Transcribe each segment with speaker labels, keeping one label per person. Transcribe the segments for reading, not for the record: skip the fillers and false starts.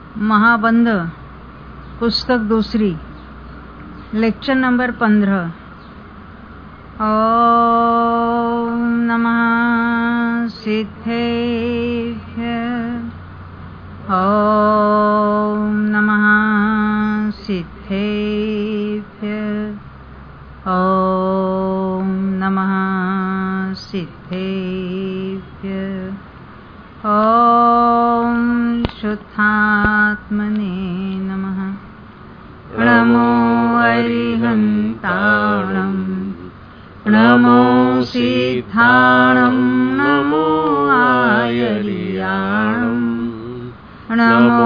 Speaker 1: महाबंध पुस्तक दूसरी, lecture number 15। ओम नमः सिद्धेभ्य, ओम नमः सिद्धेभ्य, ओम नमः सिद्धेभ्य, ओम शुद्धात्मने नमः। नमो अरिहन्ताणं, नमो सिद्धाणं, नमो आयर्याणं, नमो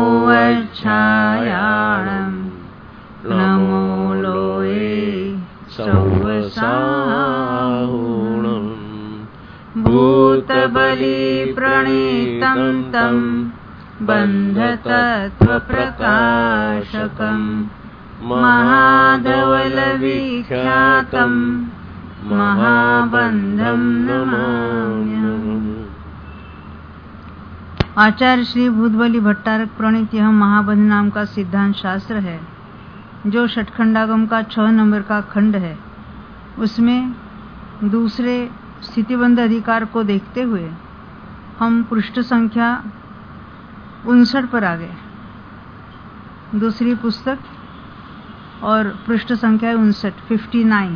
Speaker 1: वच्छायाणं, नमो लोये सौवसाहुणं। भूतबलिप्रणीतं तं बन्धतत्त्वप्रकाशकं, महाधवलविख्यातं महाबन्धं नमाम्यहम्। आचार्य श्री भूतबली भट्टारक प्रणीत यह महाबंध नाम का सिद्धांत शास्त्र है, जो षटखंडागम का 6 नंबर का खंड है। उसमें दूसरे स्थितिबंध अधिकार को देखते हुए हम पृष्ठ संख्या 59 पर आ गए। दूसरी पुस्तक और पृष्ठ संख्या 59।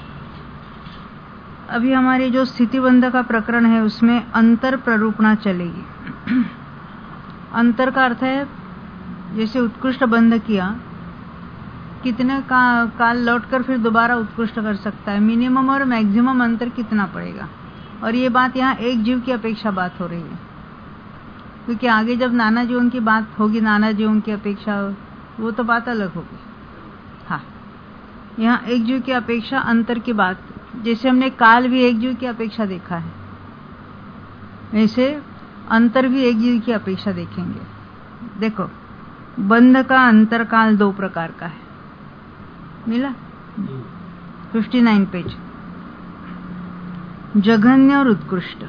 Speaker 1: अभी हमारी जो स्थितिबंध का प्रकरण है उसमें अंतर प्ररूपणा चलेगी। अंतर का अर्थ है जैसे उत्कृष्ट बंध किया, कितने काल लौटकर फिर दोबारा उत्कृष्ट कर सकता है, मिनिमम और मैक्सिमम अंतर कितना पड़ेगा। और ये बात यहाँ एक जीव की अपेक्षा बात हो रही है, क्योंकि आगे जब नाना जीवों की बात होगी, नाना जीवों की अपेक्षा, वो तो बात अलग होगी। हाँ, यहाँ एक जीव की अपेक्षा अंतर की बात, जैसे हमने काल भी एक जीव की अपेक्षा देखा है, वैसे अंतर भी एक जीव की अपेक्षा देखेंगे। देखो, बंध का अंतर काल 2 प्रकार का है, मिला 59 पेज। जघन्य और उत्कृष्ट।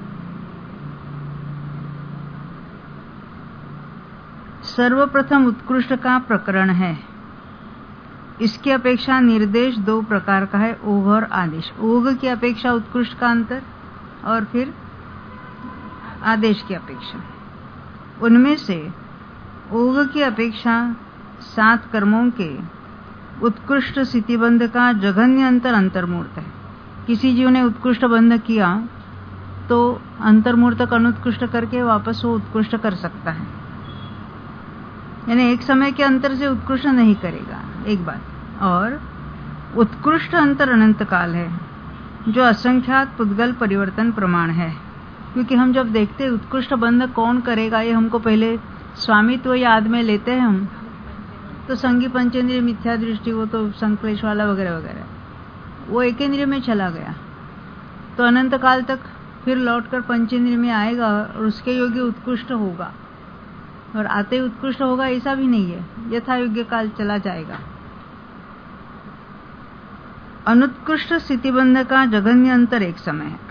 Speaker 1: सर्वप्रथम उत्कृष्ट का प्रकरण है। इसकी अपेक्षा निर्देश 2 प्रकार का है, ओघ और आदेश। ओघ की अपेक्षा उत्कृष्ट का अंतर, और फिर आदेश की अपेक्षा। उनमें से ओघ की अपेक्षा 7 कर्मों के उत्कृष्ट स्थितिबंध का जघन्य अंतर अंतर्मूर्त है। किसी जीव ने उत्कृष्ट बंध किया तो अंतर्मूर्त का अनुत्कृष्ट करके वापस वो उत्कृष्ट कर सकता है, यानी एक समय के अंतर से उत्कृष्ट नहीं करेगा, एक बात। और उत्कृष्ट अंतर अनंत काल है, जो असंख्यात पुद्गल परिवर्तन प्रमाण है। क्योंकि हम जब देखते उत्कृष्ट बंध कौन करेगा, ये हमको पहले स्वामित्व याद में लेते हैं हम, तो संगी पंचेंद्रिय मिथ्या दृष्टि, वो तो संक्लेश वाला वगैरह वगैरह, वो एकेंद्रिय में चला गया तो अनंत काल तक फिर लौटकर पंचेंद्रिय में आएगा और उसके योग्य उत्कृष्ट होगा, और आते ही उत्कृष्ट होगा ऐसा भी नहीं है, यथा योग्य काल चला जाएगा। अनुत्कृष्ट स्थितिबंध का जघन्य अंतर एक समय है,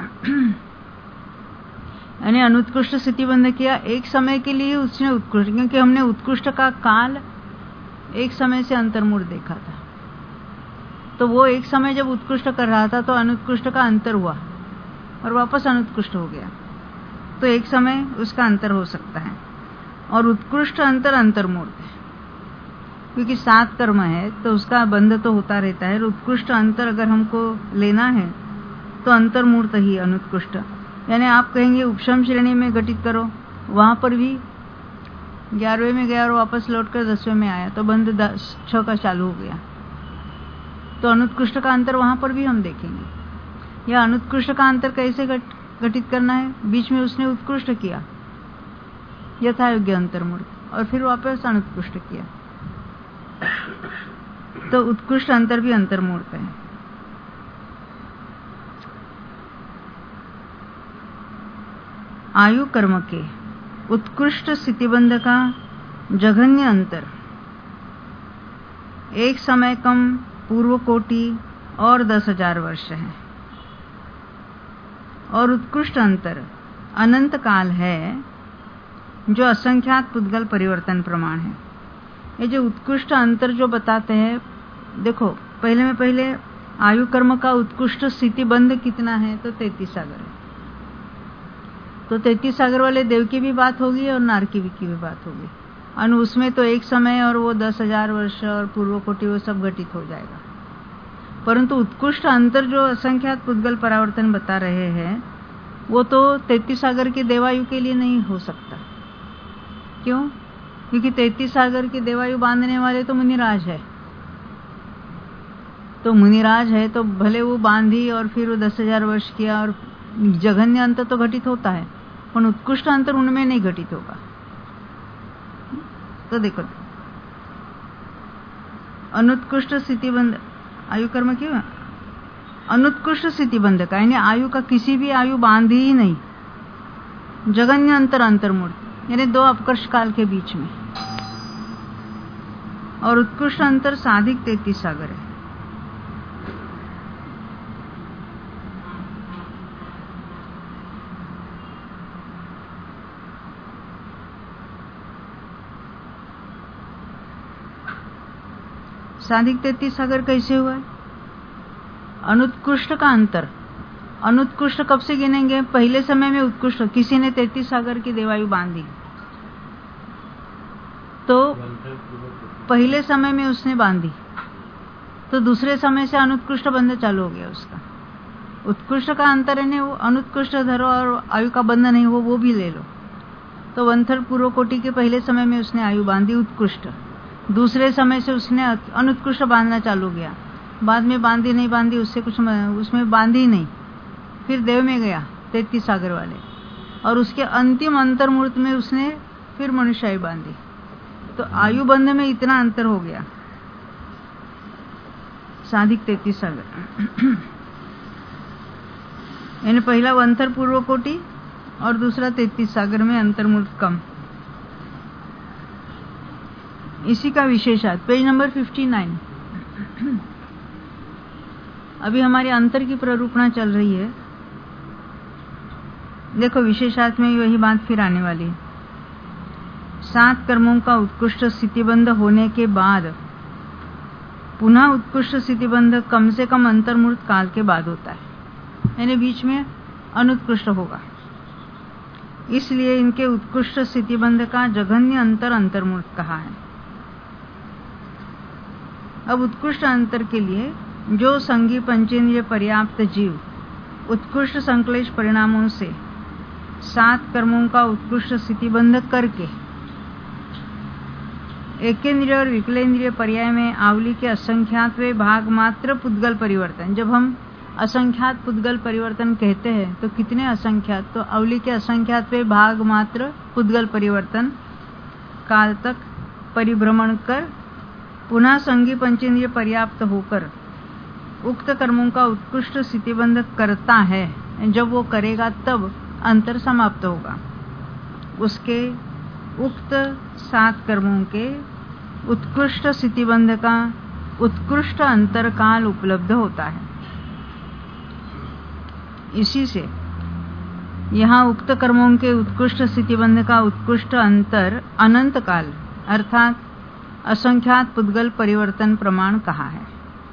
Speaker 1: यानी अनुत्कृष्ट स्थितिबंध किया एक समय के लिए उसने उत्कृष्ट, क्योंकि हमने उत्कृष्ट का काल एक समय से अंतर्मूर्त देखा था, तो वो एक समय जब उत्कृष्ट कर रहा था तो अनुत्कृष्ट का अंतर हुआ और वापस अनुत्कृष्ट हो गया, तो एक समय उसका अंतर हो सकता है। और उत्कृष्ट अंतर अंतर्मूर्त है, क्योंकि 7 कर्म है तो उसका बंध तो होता रहता है। उत्कृष्ट अंतर अगर हमको लेना है तो अंतर्मूर्त ही अनुत्कृष्ट, यानी आप कहेंगे उपशम श्रेणी में घटित करो, वहां पर भी 11वें में गया और वापस लौटकर 10वें में आया, तो बंध 6 का चालू हो गया, तो अनुत्कृष्ट का अंतर वहां पर भी हम देखेंगे। या अनुत्कृष्ट का अंतर कैसे घटित करना है, बीच में उसने उत्कृष्ट किया यथा योग्य अंतर्मूर्त, और फिर वापस अनुत्कृष्ट किया, तो उत्कृष्ट अंतर भी अंतर्मूर्त है। आयु कर्म के उत्कृष्ट स्थितिबंध का जघन्य अंतर एक समय कम पूर्व कोटि और 10,000 वर्ष है, और उत्कृष्ट अंतर अनंत काल है जो असंख्यात पुद्गल परिवर्तन प्रमाण है। ये जो उत्कृष्ट अंतर जो बताते हैं, देखो पहले आयु कर्म का उत्कृष्ट स्थिति बंध कितना है, तो 33 सागर है। तो 33 सागर वाले देव की भी बात होगी और नारकी की भी बात होगी, और उसमें तो एक समय और वो 10,000 वर्ष और पूर्व कोटि वो सब घटित हो जाएगा। परंतु उत्कृष्ट अंतर जो असंख्यात पुद्गल परावर्तन बता रहे हैं, वो तो 33 सागर के देवायु के लिए नहीं हो सकता। क्यों? क्योंकि 33 सागर के देवायु बांधने वाले तो मुनिराज है। तो मुनिराज है तो भले वो बांधी और फिर वो 10,000 वर्ष किया और जघन्य अंतर तो घटित होता है, पर उत्कृष्ट अंतर उनमें नहीं घटित होगा। तो देखो, अनुत्कृष्ट स्थितिबंध आयु कर्म क्यों अनुत्कृष्ट स्थितिबंध का, यानी आयु का किसी भी आयु बांधी ही नहीं, जघन्य अंतर्मूर्त, यानी 2 अपकर्ष काल के बीच में, और उत्कृष्ट अंतर साधिक 33 सागर है। साधिक 33 सागर कैसे हुआ है? अनुत्कृष्ट का अंतर। अनुत्कृष्ट कब से गिनेंगे? पहले समय में उत्कृष्ट, किसी ने 33 सागर की देवायु बांधी तो पहले समय में उसने बांधी, तो दूसरे समय से अनुत्कृष्ट बंध चालू हो गया उसका। उत्कृष्ट का अंतर है ना, वो अनुत्कृष्ट धरो और आयु का बंध नहीं, वो भी ले लो। तो वंथर पूर्व कोटि के पहले समय में उसने आयु बांधी उत्कृष्ट, दूसरे समय से उसने अनुत्कृष्ट बांधना चालू किया, बाद में बांधी नहीं बांधी उससे कुछ, उसमें बांधी नहीं, फिर देव में गया 33 सागर वाले, और उसके अंतिम अंतर्मूर्त में उसने फिर मनुष्य बांधी। तो आयु बंध में इतना अंतर हो गया, साधिक 33 सागर। यानी पहला वंथर पूर्व कोटि और दूसरा 33 सागर में अंतर्मूर्त कम। इसी का विशेषार्थ पेज नंबर 59। अभी हमारी अंतर की प्ररूपणा चल रही है। देखो विशेषार्थ में वही बात फिर आने वाली है। 7 कर्मों का उत्कृष्ट स्थितिबंध होने के बाद पुनः उत्कृष्ट स्थितिबंध कम से कम अंतर्मूर्त काल के बाद होता है, यानी बीच में अनुत्कृष्ट होगा। इसलिए इनके उत्कृष्ट स्थितिबंध का जघन्य अंतर्मूर्त कहा है। अब उत्कृष्ट अंतर के लिए जो संगी पंचेंद्रिय पर्याप्त जीव उत्कृष्ट संक्लेश परिणामों से 7 कर्मों का उत्कृष्ट स्थितिबंध करके एकेंद्रिय और विकलेंद्रिय पर्याय में आवली के असंख्यातवे भाग मात्र पुद्गल परिवर्तन। जब हम असंख्यात पुद्गल परिवर्तन कहते हैं तो कितने असंख्यात? तो आवली के असंख्यातवे भाग मात्र पुद्गल परिवर्तन काल तक परिभ्रमण कर पुनः संगी पंचेंद्रिय पर्याप्त होकर उक्त कर्मों का उत्कृष्ट स्थितिबंध करता है। जब वो करेगा तब अंतर समाप्त होगा, उसके उक्त 7 कर्मों के उत्कृष्ट स्थितिबंध का उत्कृष्ट अंतर काल उपलब्ध होता है। इसी से यहाँ उक्त कर्मों के उत्कृष्ट स्थितिबंध का उत्कृष्ट अंतर अनंत काल अर्थात असंख्यात पुद्गल परिवर्तन प्रमाण कहा है।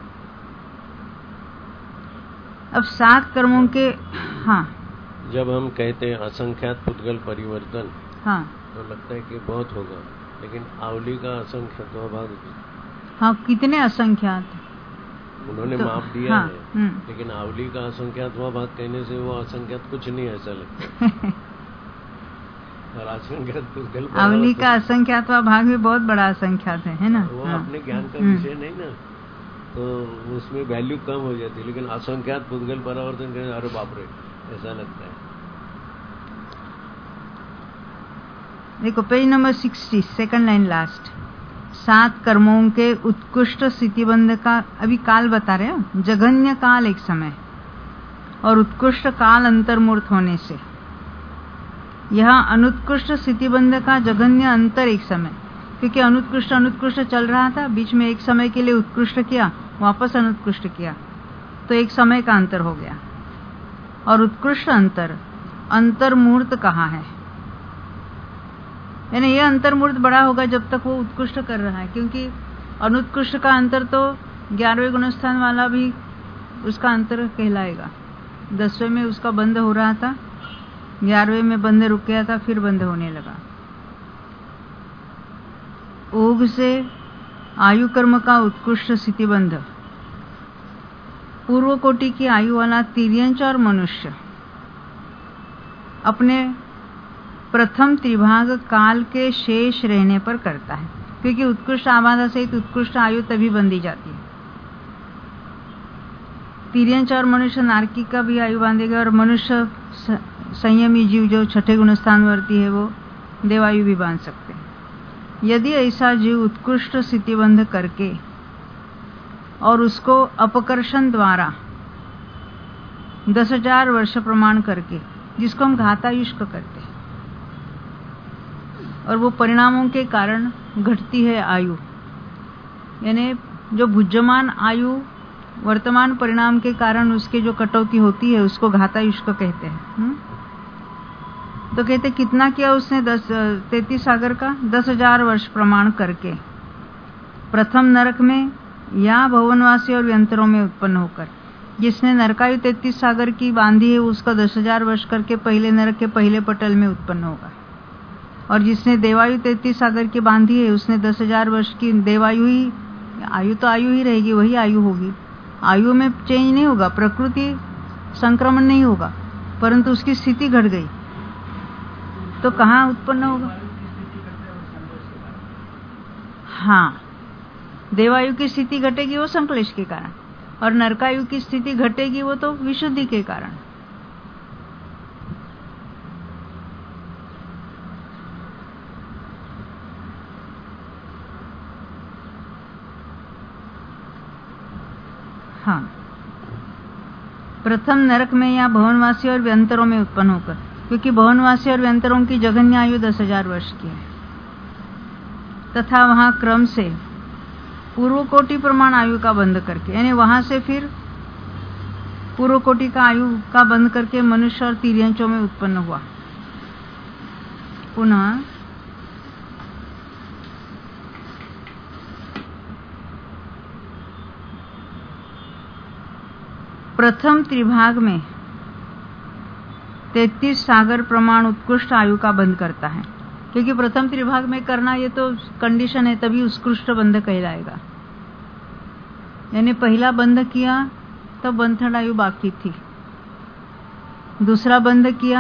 Speaker 1: अब 7 कर्मों के
Speaker 2: जब हम कहते हैं असंख्यात पुद्गल परिवर्तन, तो लगता है कि बहुत होगा, लेकिन आवली का असंख्यात भाग
Speaker 1: कितने असंख्यात
Speaker 2: उन्होंने माप दिया है, लेकिन आवली का असंख्यात भाग कहने से वो असंख्यात कुछ नहीं ऐसा लगता है। और असंख्यात पुद्गल
Speaker 1: आवली का असंख्यात भाग भी बहुत बड़ा असंख्यात है ना।
Speaker 2: वो अपने ज्ञान का विषय नहीं ना, तो उसमें वैल्यू कम हो जाती है, लेकिन असंख्यात पुद्गल परावर्तन करने अरे बाप रे ऐसा लगता है।
Speaker 1: देखो page number 60 second line last. 7 कर्मों के उत्कृष्ट स्थितिबंध का अभी काल बता रहे हो, जघन्य काल एक समय और उत्कृष्ट काल अंतर्मूर्त होने से। यह अनुत्कृष्ट स्थितिबंध का जघन्य अंतर एक समय, क्योंकि अनुत्कृष्ट चल रहा था, बीच में एक समय के लिए उत्कृष्ट किया, वापस अनुत्कृष्ट किया, तो एक समय का अंतर हो गया। और उत्कृष्ट अंतर्मूर्त कहा है। यानी ये अंतर्मूर्त बड़ा होगा जब तक वो उत्कृष्ट कर रहा है, क्योंकि अनुत्कृष्ट का अंतर तो 11वें गुणस्थान वाला भी उसका अंतर कहलाएगा। 10वें में उसका बंद हो रहा था, 11वें में बंद रुक गया था, फिर बंद होने लगा। ओघ से आयु कर्म का उत्कृष्ट स्थितिबंध, पूर्व कोटि की आयु वाला तिर्यंच और मनुष्य अपने प्रथम त्रिभाग काल के शेष रहने पर करता है, क्योंकि उत्कृष्ट आबाधा सहित उत्कृष्ट आयु तभी बंधी जाती है। तिर्यंच और मनुष्य नारकी का भी आयु बांधेगा, और मनुष्य संयमी जीव जो छठे गुणस्थानवर्ती है वो देवायु भी बांध सकते हैं। यदि ऐसा जीव उत्कृष्ट स्थितिबंध करके और उसको अपकर्षण द्वारा 10,000 वर्ष प्रमाण करके, जिसको हम घातायुष्क करते हैं, और वो परिणामों के कारण घटती है आयु, यानी जो भुज्यमान आयु वर्तमान परिणाम के कारण उसके जो कटौती होती है उसको घातायुष्क कहते हैं। तो कहते कितना किया उसने 33 सागर का 10,000 वर्ष प्रमाण करके प्रथम नरक में या भुवनवासी और व्यंतरों में उत्पन्न होकर। जिसने नरकायु 33 सागर की बांधी है उसका 10,000 वर्ष करके पहले नरक के पहले पटल में उत्पन्न होगा, और जिसने देवायु 33 सागर की बांधी है उसने 10,000 वर्ष की देवायु ही, आयु तो आयु ही रहेगी, वही आयु होगी। आयु में चेंज नहीं होगा, प्रकृति संक्रमण नहीं होगा, परंतु उसकी स्थिति घट गई तो कहाँ उत्पन्न होगा? हाँ, देवायु की स्थिति घटेगी वो संक्लेश के कारण, और नरकायु की स्थिति घटेगी वो तो विशुद्धि के कारण। हाँ, प्रथम नरक में या भवनवासी और व्यंतरों में उत्पन्न होकर, क्योंकि भवनवासी और व्यंतरों की जघन्य आयु 10,000 वर्ष की है, तथा वहां क्रम से पूर्व कोटि प्रमाण आयु का बंद करके, यानी वहां से फिर पूर्व कोटि का आयु का बंद करके मनुष्य और तिर्यंचों में उत्पन्न हुआ। पुनः प्रथम त्रिभाग में 33 सागर प्रमाण उत्कृष्ट आयु का बंध करता है, क्योंकि प्रथम त्रिभाग में करना ये तो कंडीशन है, तभी उत्कृष्ट बंध कहलाएगा। यानी पहला बंध किया तब 1/3 आयु बाकी थी, दूसरा बंध किया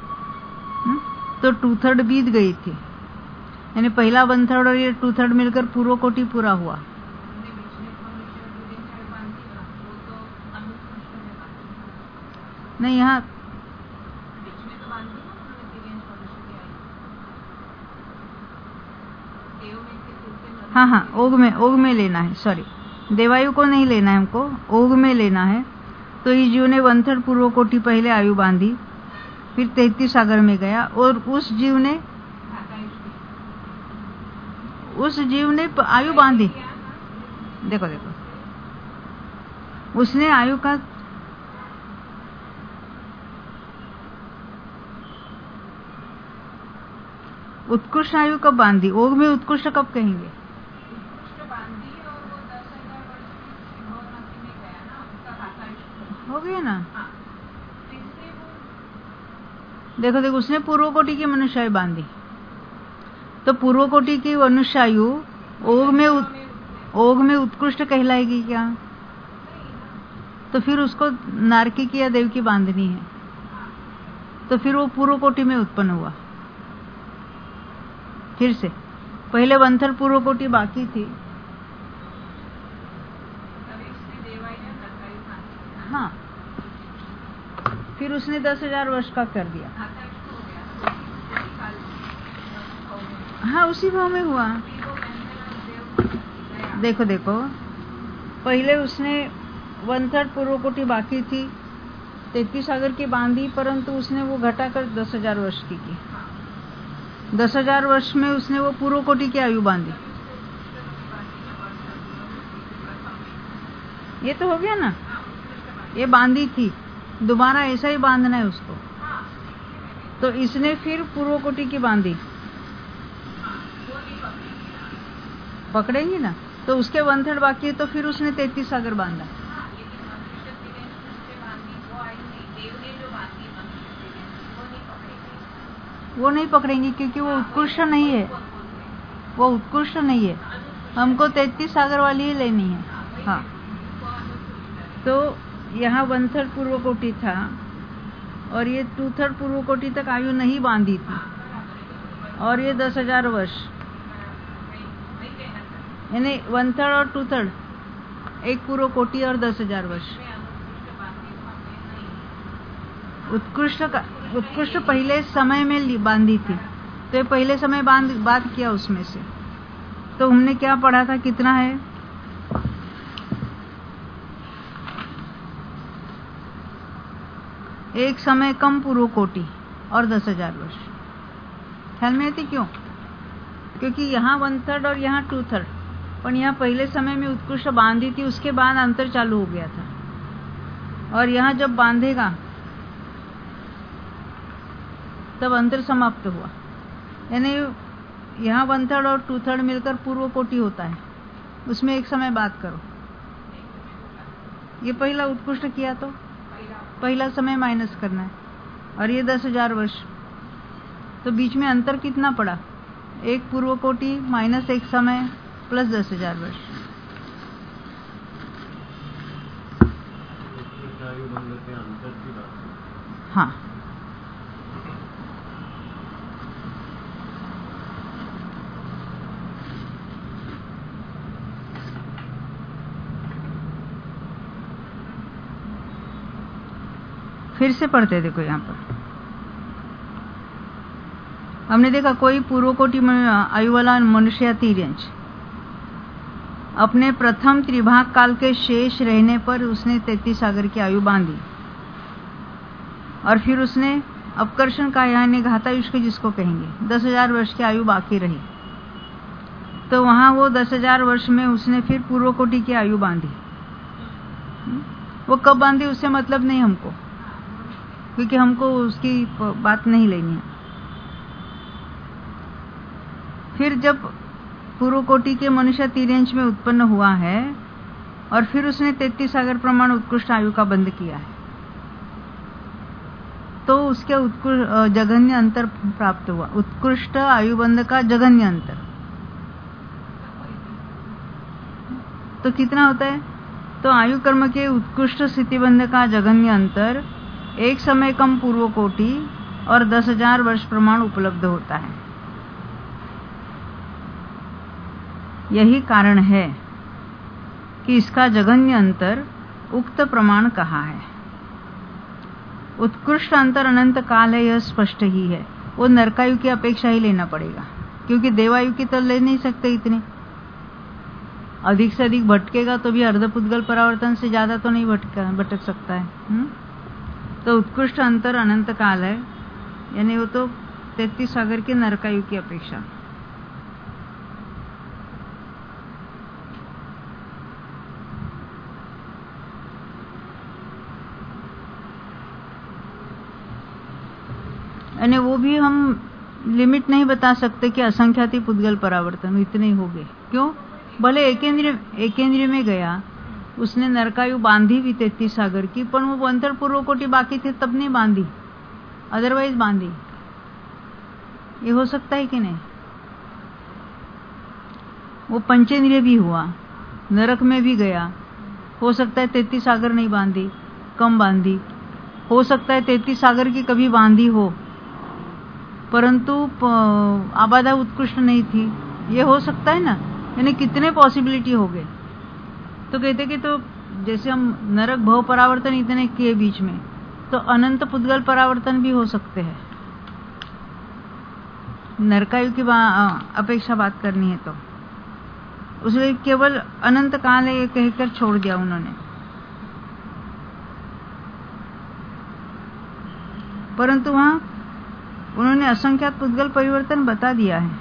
Speaker 1: तो 2/3 बीत गई थी, यानी पहला 1/3 और ये 2/3 मिलकर पूर्व कोटि पूरा हुआ। नहीं, यहाँ हाँ, ओघ में लेना है, सॉरी, देवायु को नहीं लेना है हमको, ओघ में लेना है। तो इस जीव ने 1/3 पूर्व कोटि पहले आयु बांधी, फिर 33 सागर में गया, और उस जीव ने आयु बांधी। देखो उसने आयु का उत्कृष्ट आयु कब बांधी? ओघ में उत्कृष्ट कब कहेंगे? हो गया ना। देखो उसने पूर्व कोटि की मनुष्य आयु बांधी, तो पूर्व कोटि की मनुष्य आयु ओघ में उत्कृष्ट कहलाएगी क्या? तो फिर उसको नारकी की या देव की बांधनी है, तो फिर वो पूर्व कोटि में उत्पन्न हुआ। फिर से पहले 1/3 पूर्व कोटि बाकी थी, हाँ, फिर उसने 10,000 वर्ष का कर दिया। हाँ, उसी भाव में हुआ। देखो पहले उसने 1/3 पूर्व कोटि बाकी थी, 33 सागर की बांधी, परंतु उसने वो घटाकर 10,000 वर्ष की 10,000 वर्ष में उसने वो पूर्व कोटि की आयु बांधी। ये तो हो गया ना, ये बांधी थी, दोबारा ऐसा ही बांधना है उसको। तो इसने फिर पूर्व कोटि की बांधी, पकड़ेंगी ना, तो उसके 1/3 बाकी है, तो फिर उसने 33 सागर बांधा। वो नहीं पकड़ेंगी क्योंकि वो उत्कृष्ट नहीं है, वो उत्कृष्ट नहीं है। हमको 33 सागर वाली ही लेनी है। हाँ, तो यहाँ 1/3 पूर्व कोटि था और ये 2/3 पूर्व कोटि तक आयु नहीं बांधी थी, और ये 10,000 वर्ष, यानी 1/3 और 2/3, एक पूर्व कोटि और 10,000 वर्ष। उत्कृष्ट पहले समय में बांधी थी, तो ये पहले समय बात किया उसमें से। तो हमने क्या पढ़ा था, कितना है, एक समय कम पूर्व कोटि और 10,000 वर्ष। ख्याल में आती क्यों? क्योंकि यहाँ 1/3 और यहाँ 2/3, पर यहाँ पहले समय में उत्कृष्ट बांधी थी, उसके बाद अंतर चालू हो गया था, और यहाँ जब बांधेगा तब अंतर समाप्त हुआ। यानी यहाँ 1/3 और 2/3 मिलकर पूर्व कोटि होता है, उसमें एक समय बात करो। ये पहला उत्कृष्ट किया तो पहला समय माइनस करना है, और ये 10,000 वर्ष, तो बीच में अंतर कितना पड़ा, एक पूर्व कोटि माइनस एक समय प्लस 10,000 वर्ष। हाँ, फिर से पढ़ते, देखो यहाँ पर हमने देखा कोई पूर्व कोटि आयु वाला मनुष्य या तिर्यंच अपने प्रथम त्रिभाग काल के शेष रहने पर उसने 33 सागर की आयु बांधी, और फिर उसने अपकर्षण का, यानी घातायुष्क जिसको कहेंगे, 10,000 वर्ष की आयु बाकी रही। तो वहां वो 10,000 वर्ष में उसने फिर पूर्व कोटि की आयु बांधी। वो कब बांधी उससे मतलब नहीं हमको, क्योंकि हमको उसकी बात नहीं लेनी है। फिर जब पूर्व कोटि के मनुष्य तिर्यंच में उत्पन्न हुआ है, और फिर उसने 33 सागर प्रमाण उत्कृष्ट आयु का बंध किया है, तो उसके जघन्य अंतर प्राप्त हुआ। उत्कृष्ट आयुबंध का जघन्य अंतर तो कितना होता है, तो आयु कर्म के उत्कृष्ट स्थितिबंध का जघन्य अंतर एक समय कम पूर्व कोटि और 10,000 वर्ष प्रमाण उपलब्ध होता है। यही कारण है कि इसका जघन्य अंतर उक्त प्रमाण कहा है। उत्कृष्ट अंतर अनंत काल है, यह स्पष्ट ही है। वो नरकायु की अपेक्षा ही लेना पड़ेगा, क्योंकि देवायु की तो ले नहीं सकते इतने। अधिक से अधिक भटकेगा तो भी अर्धपुद्गल परावर्तन से ज्यादा तो नहीं भटक सकता है। तो उत्कृष्ट अंतर अनंत काल है, यानी वो तो 33 सागर के नरकायु की अपेक्षा। यानी वो भी हम लिमिट नहीं बता सकते कि असंख्याति पुद्गल परावर्तन इतने ही हो गए। क्यों? भले एकेंद्रिय में गया, उसने नरकायु बांधी भी 33 सागर की, पर वो 1/3 पूर्व कोटि बाकी थे तब नहीं बांधी, अदरवाइज बांधी। ये हो सकता है कि नहीं? वो पंचेंद्रिय भी हुआ, नरक में भी गया, हो सकता है 33 सागर नहीं बांधी, कम बांधी। हो सकता है 33 सागर की कभी बांधी हो, परंतु आबादा उत्कृष्ट नहीं थी, ये हो सकता है ना। यानी कितने पॉसिबिलिटी हो गए। तो कहते कि तो जैसे हम नरक भव परावर्तन इतने किए बीच में, तो अनंत पुद्गल परावर्तन भी हो सकते हैं। नरकायु की अपेक्षा बात करनी है तो उसने केवल अनंत काल है ये कहकर छोड़ दिया उन्होंने। परंतु वहां उन्होंने असंख्यात पुद्गल परिवर्तन बता दिया है।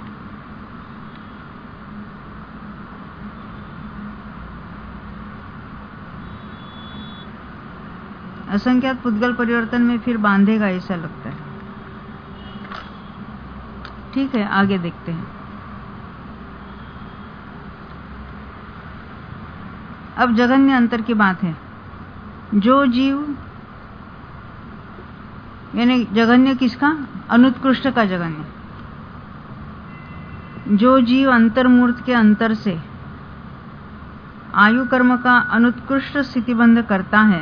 Speaker 1: असंख्यात पुद्गल परिवर्तन में फिर बांधेगा ऐसा लगता है। ठीक है, आगे देखते हैं। अब जघन्य अंतर की बात है। जो जीव, यानी जघन्य किसका? अनुत्कृष्ट का जघन्य। जो जीव अंतर्मूर्त के अंतर से आयु कर्म का अनुत्कृष्ट स्थितिबंध करता है,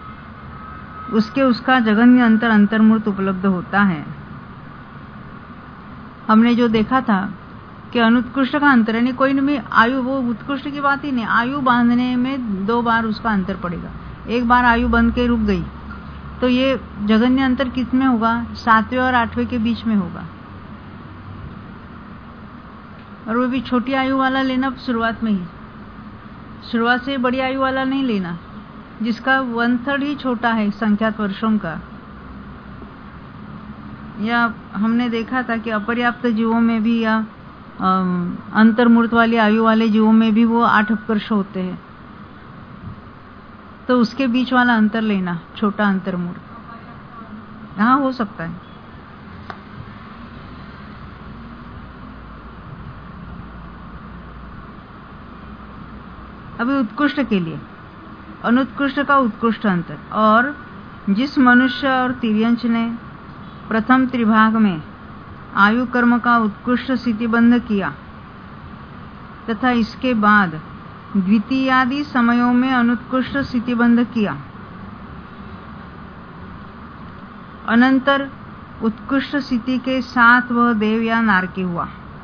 Speaker 1: उसका जघन्य अंतर अंतर्मूर्त उपलब्ध होता है। हमने जो देखा था कि अनुत्कृष्ट का अंतर, यानी कोई नहीं आयु, वो उत्कृष्ट की बात ही नहीं, आयु बांधने में 2 बार उसका अंतर पड़ेगा। एक बार आयु बंध के रुक गई तो ये जघन्य अंतर किसमें होगा? 7वें और 8वें के बीच में होगा। और वो भी छोटी आयु वाला लेना शुरुआत में ही, शुरुआत से बड़ी आयु वाला नहीं लेना, जिसका 1/3 ही छोटा है संख्यात वर्षों का। या हमने देखा था कि अपर्याप्त जीवों में भी या अंतर्मूर्त वाली आयु वाले जीवों में भी वो 8 अपकर्ष होते हैं, तो उसके बीच वाला अंतर लेना, छोटा अंतर्मूर्त। हाँ, हो सकता है। अभी उत्कृष्ट के लिए अनुत्कृष्ट का उत्कृष्ट अंतर। और जिस मनुष्य और तिर्यंच ने प्रथम त्रिभाग में आयु कर्म का उत्कृष्ट स्थितिबंध किया तथा इसके बाद द्वितीयादि समयों में अनुत्कृष्ट स्थितिबंध किया, अनंतर उत्कृष्ट स्थिति के साथ वह देव या नारकी हुआ।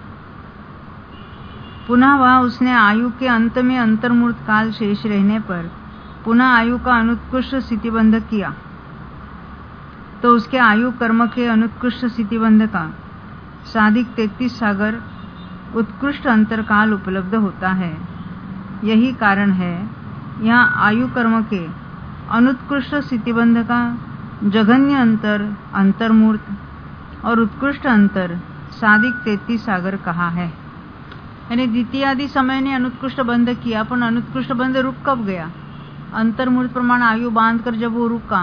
Speaker 1: पुनः वह उसने आयु के अंत में अंतर्मूर्त काल शेष रहने पर पुनः आयु का अनुत्कृष्ट स्थितिबंध किया, तो उसके आयु कर्म के अनुत्कृष्ट स्थितिबंध का साधिक 33 सागर उत्कृष्ट अंतरकाल उपलब्ध होता है। यही कारण है यहाँ आयु कर्म के अनुत्कृष्ट स्थितिबंध का जघन्य अंतर अंतर्मूर्त और उत्कृष्ट अंतर साधिक 33 सागर कहा है। यानी द्वितीयादि समय ने अनुत्कृष्ट बंध किया, पर अनुत्कृष्ट बंध रुक कब गया? अंतर्मूर्त प्रमाण आयु बांध कर जब वो रुका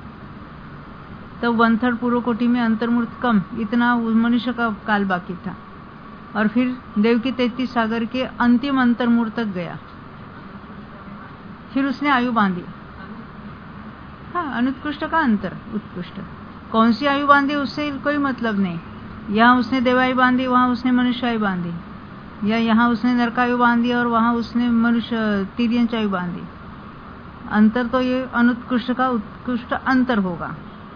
Speaker 1: तब 1/3 पूर्व कोटि में अंतर्मूर्त कम, इतना मनुष्य का काल बाकी था। और फिर देव की 33 सागर के अंतिम अंतर्मूर्त तक गया, फिर उसने आयु बांधी। हाँ, अनुत्कृष्ट का अंतर उत्कृष्ट। कौन सी आयु बांधी उससे कोई मतलब नहीं। यहाँ उसने देवायु बांधी, वहां उसने मनुष्यायु बांधी, या यहाँ उसने नरकायु बांधी और वहां उसने मनुष्य तिर्यंचायु बांधी। अंतर तो ये अनुत्कृष्ट का उत्कृष्ट अंतर होगा।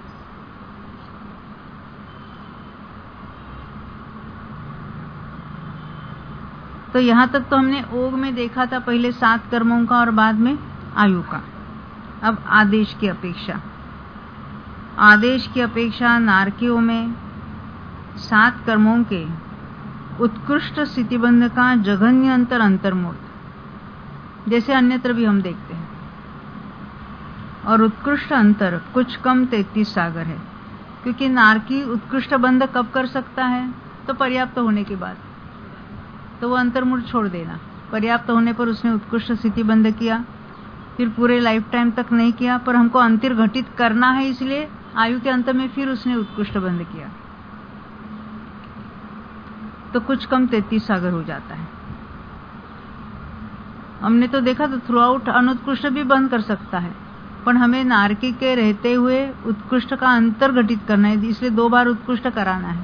Speaker 1: तो यहाँ तक तो हमने ओग में देखा था, पहले 7 कर्मों का और बाद में आयु का। अब आदेश की अपेक्षा, आदेश की अपेक्षा नारकियों में 7 कर्मों के उत्कृष्ट स्थितिबंध का जघन्य अंतर अंतर्मूर्त, जैसे अन्यत्र भी हम देखते हैं, और उत्कृष्ट अंतर कुछ कम 33 सागर है। क्योंकि नारकी उत्कृष्ट बंध कब कर सकता है? तो पर्याप्त होने के बाद, तो वो अंतर्मूर्त छोड़ देना। पर्याप्त होने पर उसने उत्कृष्ट स्थिति बंध किया, फिर पूरे लाइफ टाइम तक नहीं किया, पर हमको अंतर्घटित करना है इसलिए आयु के अंत में फिर उसने उत्कृष्ट बंध किया, तो कुछ कम 33 सागर हो जाता है। हमने तो देखा तो थ्रू आउट अनुत्कृष्ट भी बंद कर सकता है, पर हमें नारकी के रहते हुए उत्कृष्ट का अंतर्घटित करना है, इसलिए 2 बार उत्कृष्ट कराना है।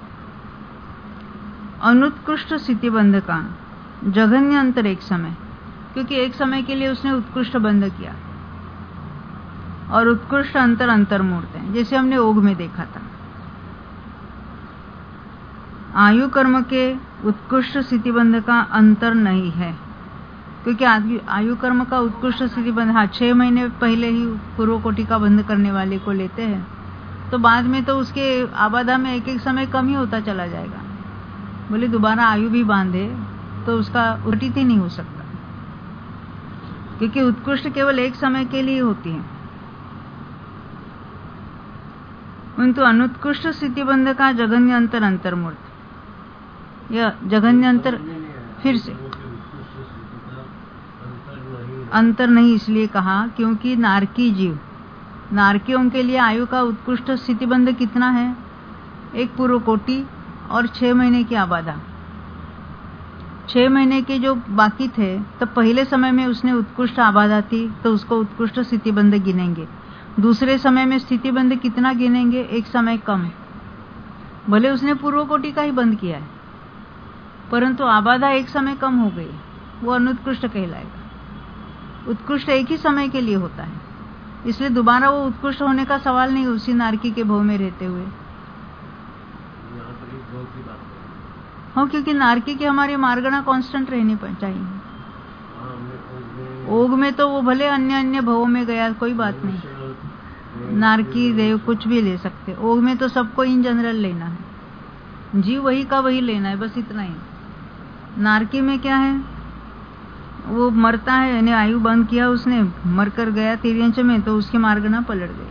Speaker 1: अनुत्कृष्ट स्थितिबंध का जघन्य अंतर एक समय, क्योंकि एक समय के लिए उसने उत्कृष्ट बंध किया, और उत्कृष्ट अंतर अंतर्मूर्त है, जैसे हमने ओग में देखा था। आयु कर्म के उत्कृष्ट स्थितिबंध का अंतर नहीं है, क्योंकि आयु कर्म का उत्कृष्ट स्थितिबंध 6 महीने पहले ही पूर्व कोटि का बंध करने वाले को लेते हैं, तो बाद में तो उसके आबादा में एक समय कम ही होता चला जाएगा। बोले दोबारा आयु भी बांधे तो उसका उल्टित ही नहीं हो सकता, क्योंकि उत्कृष्ट केवल एक समय के लिए होती है। किंतु अनुत्कृष्ट स्थितिबंध का जघन्य अंतर अंतर्मूर्त, यह जघन्य अंतर फिर से अंतर नहीं इसलिए कहा क्योंकि नारकी जीव, नारकियों के लिए आयु का उत्कृष्ट स्थितिबंध कितना है? एक पूर्व कोटि और 6 महीने की आबादा। 6 महीने के जो बाकी थे, तो पहले समय में उसने उत्कृष्ट आबादा थी तो उसको उत्कृष्ट स्थितिबंध गिनेंगे। दूसरे समय में स्थितिबंध कितना गिनेंगे? एक समय कम। भले उसने पूर्व कोटि का ही बंद किया है, परंतु आबादा एक समय कम हो गई, वो अनुत्कृष्ट कहलाएगा। उत्कृष्ट एक ही समय के लिए होता है, इसलिए दोबारा वो उत्कृष्ट होने का सवाल नहीं उसी नारकी के भव में रहते हुए। हाँ, क्योंकि नारकी की हमारी मार्गना कांस्टेंट रहनी चाहिए। ओग में तो वो भले अन्य अन्य भवों में गया, कोई बात नहीं, नारकी देव कुछ भी ले सकते। ओग में तो सबको इन जनरल लेना है, जीव वही का वही लेना है, बस इतना ही। नारकी में क्या है, वो मरता है, यानी आयु बंद किया उसने, मरकर गया तिर्यंच में, तो उसकी मार्गना पलट गई।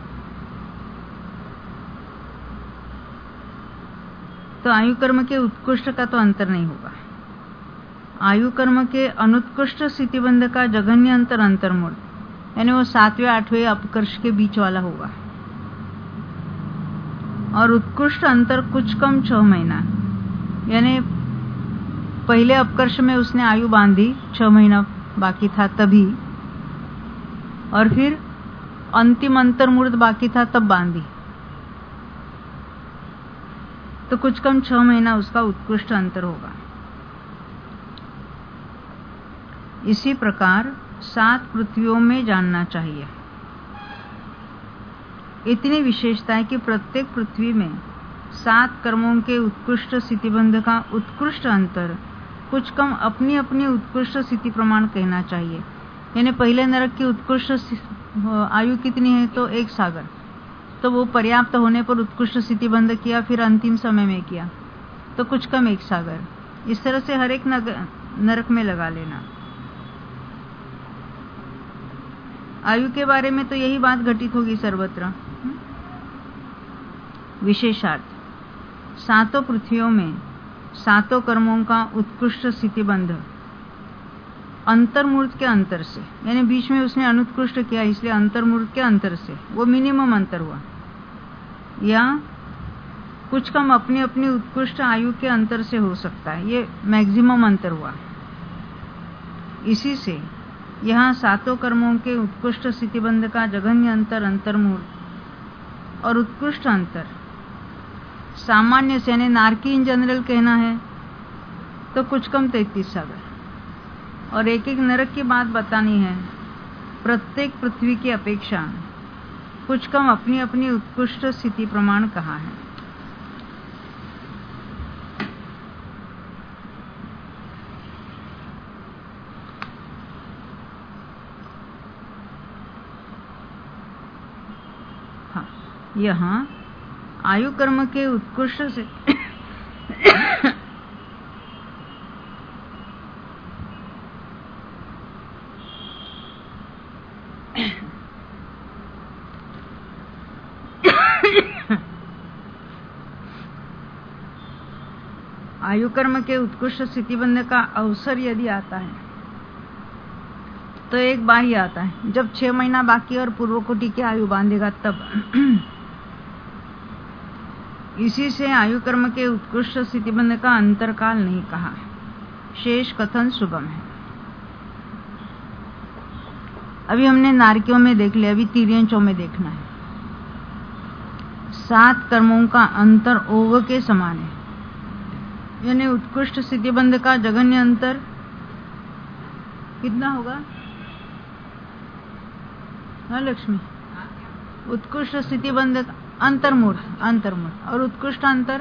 Speaker 1: तो आयु कर्म के उत्कृष्ट का तो अंतर नहीं होगा। आयु कर्म के अनुत्कृष्ट स्थितिबंध का जघन्य अंतर अंतर्मूल, यानी वो 7वें 8वें अपकर्ष के बीच वाला होगा। और उत्कृष्ट अंतर कुछ कम 6 महीना, यानी पहले अपकर्ष में उसने आयु बांधी, 6 महीना बाकी था तभी, और फिर अंतिम अंतर्मूर्त बाकी था तब बांधी, तो कुछ कम 6 महीना उसका उत्कृष्ट अंतर होगा। इसी प्रकार 7 पृथ्वियों में जानना चाहिए। इतनी विशेषता है कि प्रत्येक पृथ्वी में 7 कर्मों के उत्कृष्ट स्थितिबंध का उत्कृष्ट अंतर कुछ कम अपनी अपनी उत्कृष्ट स्थिति प्रमाण कहना चाहिए। यानी पहले नरक की उत्कृष्ट आयु कितनी है? तो 1 सागर, तो वो पर्याप्त होने पर उत्कृष्ट स्थितिबंध किया, फिर अंतिम समय में किया तो कुछ कम 1 सागर। इस तरह से हर एक नरक में लगा लेना। आयु के बारे में तो यही बात घटित होगी सर्वत्र। विशेषार्थ 7 पृथ्वियों में 7 कर्मों का उत्कृष्ट स्थितिबंध अंतर्मूर्त के अंतर से, यानी बीच में उसने अनुत्कृष्ट किया इसलिए अंतर्मूर्त के अंतर से वो मिनिमम अंतर हुआ, या कुछ कम अपनी अपनी उत्कृष्ट आयु के अंतर से हो सकता है, ये मैक्सिमम अंतर हुआ। इसी से यहाँ 7 कर्मों के उत्कृष्ट स्थितिबंध का जघन्य अंतर अंतर्मूर्त और उत्कृष्ट अंतर सामान्य से, यानी नारकी इन जनरल कहना है तो कुछ कम 33 सागर, और एक एक नरक की बात बतानी है। प्रत्येक पृथ्वी की अपेक्षा कुछ कम अपनी अपनी उत्कृष्ट स्थिति प्रमाण कहा है। हाँ, यहाँ आयु कर्म के उत्कृष्ट से आयु कर्म के उत्कृष्ट स्थितिबंध का अवसर यदि आता है तो एक बार ही आता है, जब 6 महीना बाकी और पूर्व कोटि की आयु बांधेगा तब। इसी से आयु कर्म के उत्कृष्ट स्थितिबंध का अंतरकाल नहीं कहा। शेष कथन सुगम है। अभी हमने नारकियों में देख लिया, अभी तिर्यंचों में देखना है। 7 कर्मों का अंतर ओग के समान है, यानी उत्कृष्ट स्थितिबंध का जघन्य अंतर कितना होगा? हाँ लक्ष्मी, उत्कृष्ट स्थितिबंध अंतर्मूर्त और उत्कृष्ट अंतर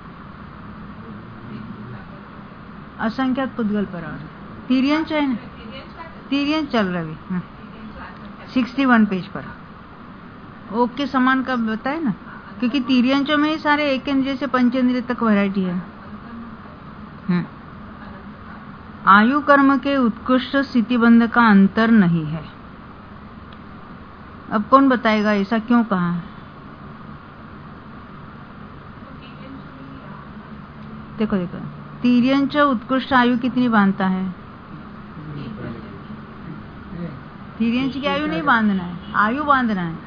Speaker 1: असंख्यात पुद्गल पर। तिर्यंच है ना, तिर्यंच चल रहा है 61 पेज पर। ओग के समान का बताए ना, क्योंकि तिर्यंचों में ही सारे एक इंद्रिय से पंचेंद्रिय तक वैरायटी है। आयु कर्म के उत्कृष्ट स्थितिबंध का अंतर नहीं है। अब कौन बताएगा ऐसा क्यों कहा? देखो देखो, तिर्यंच उत्कृष्ट आयु कितनी बांधता है? तिर्यंच की आयु नहीं बांधना है, आयु बांधना है।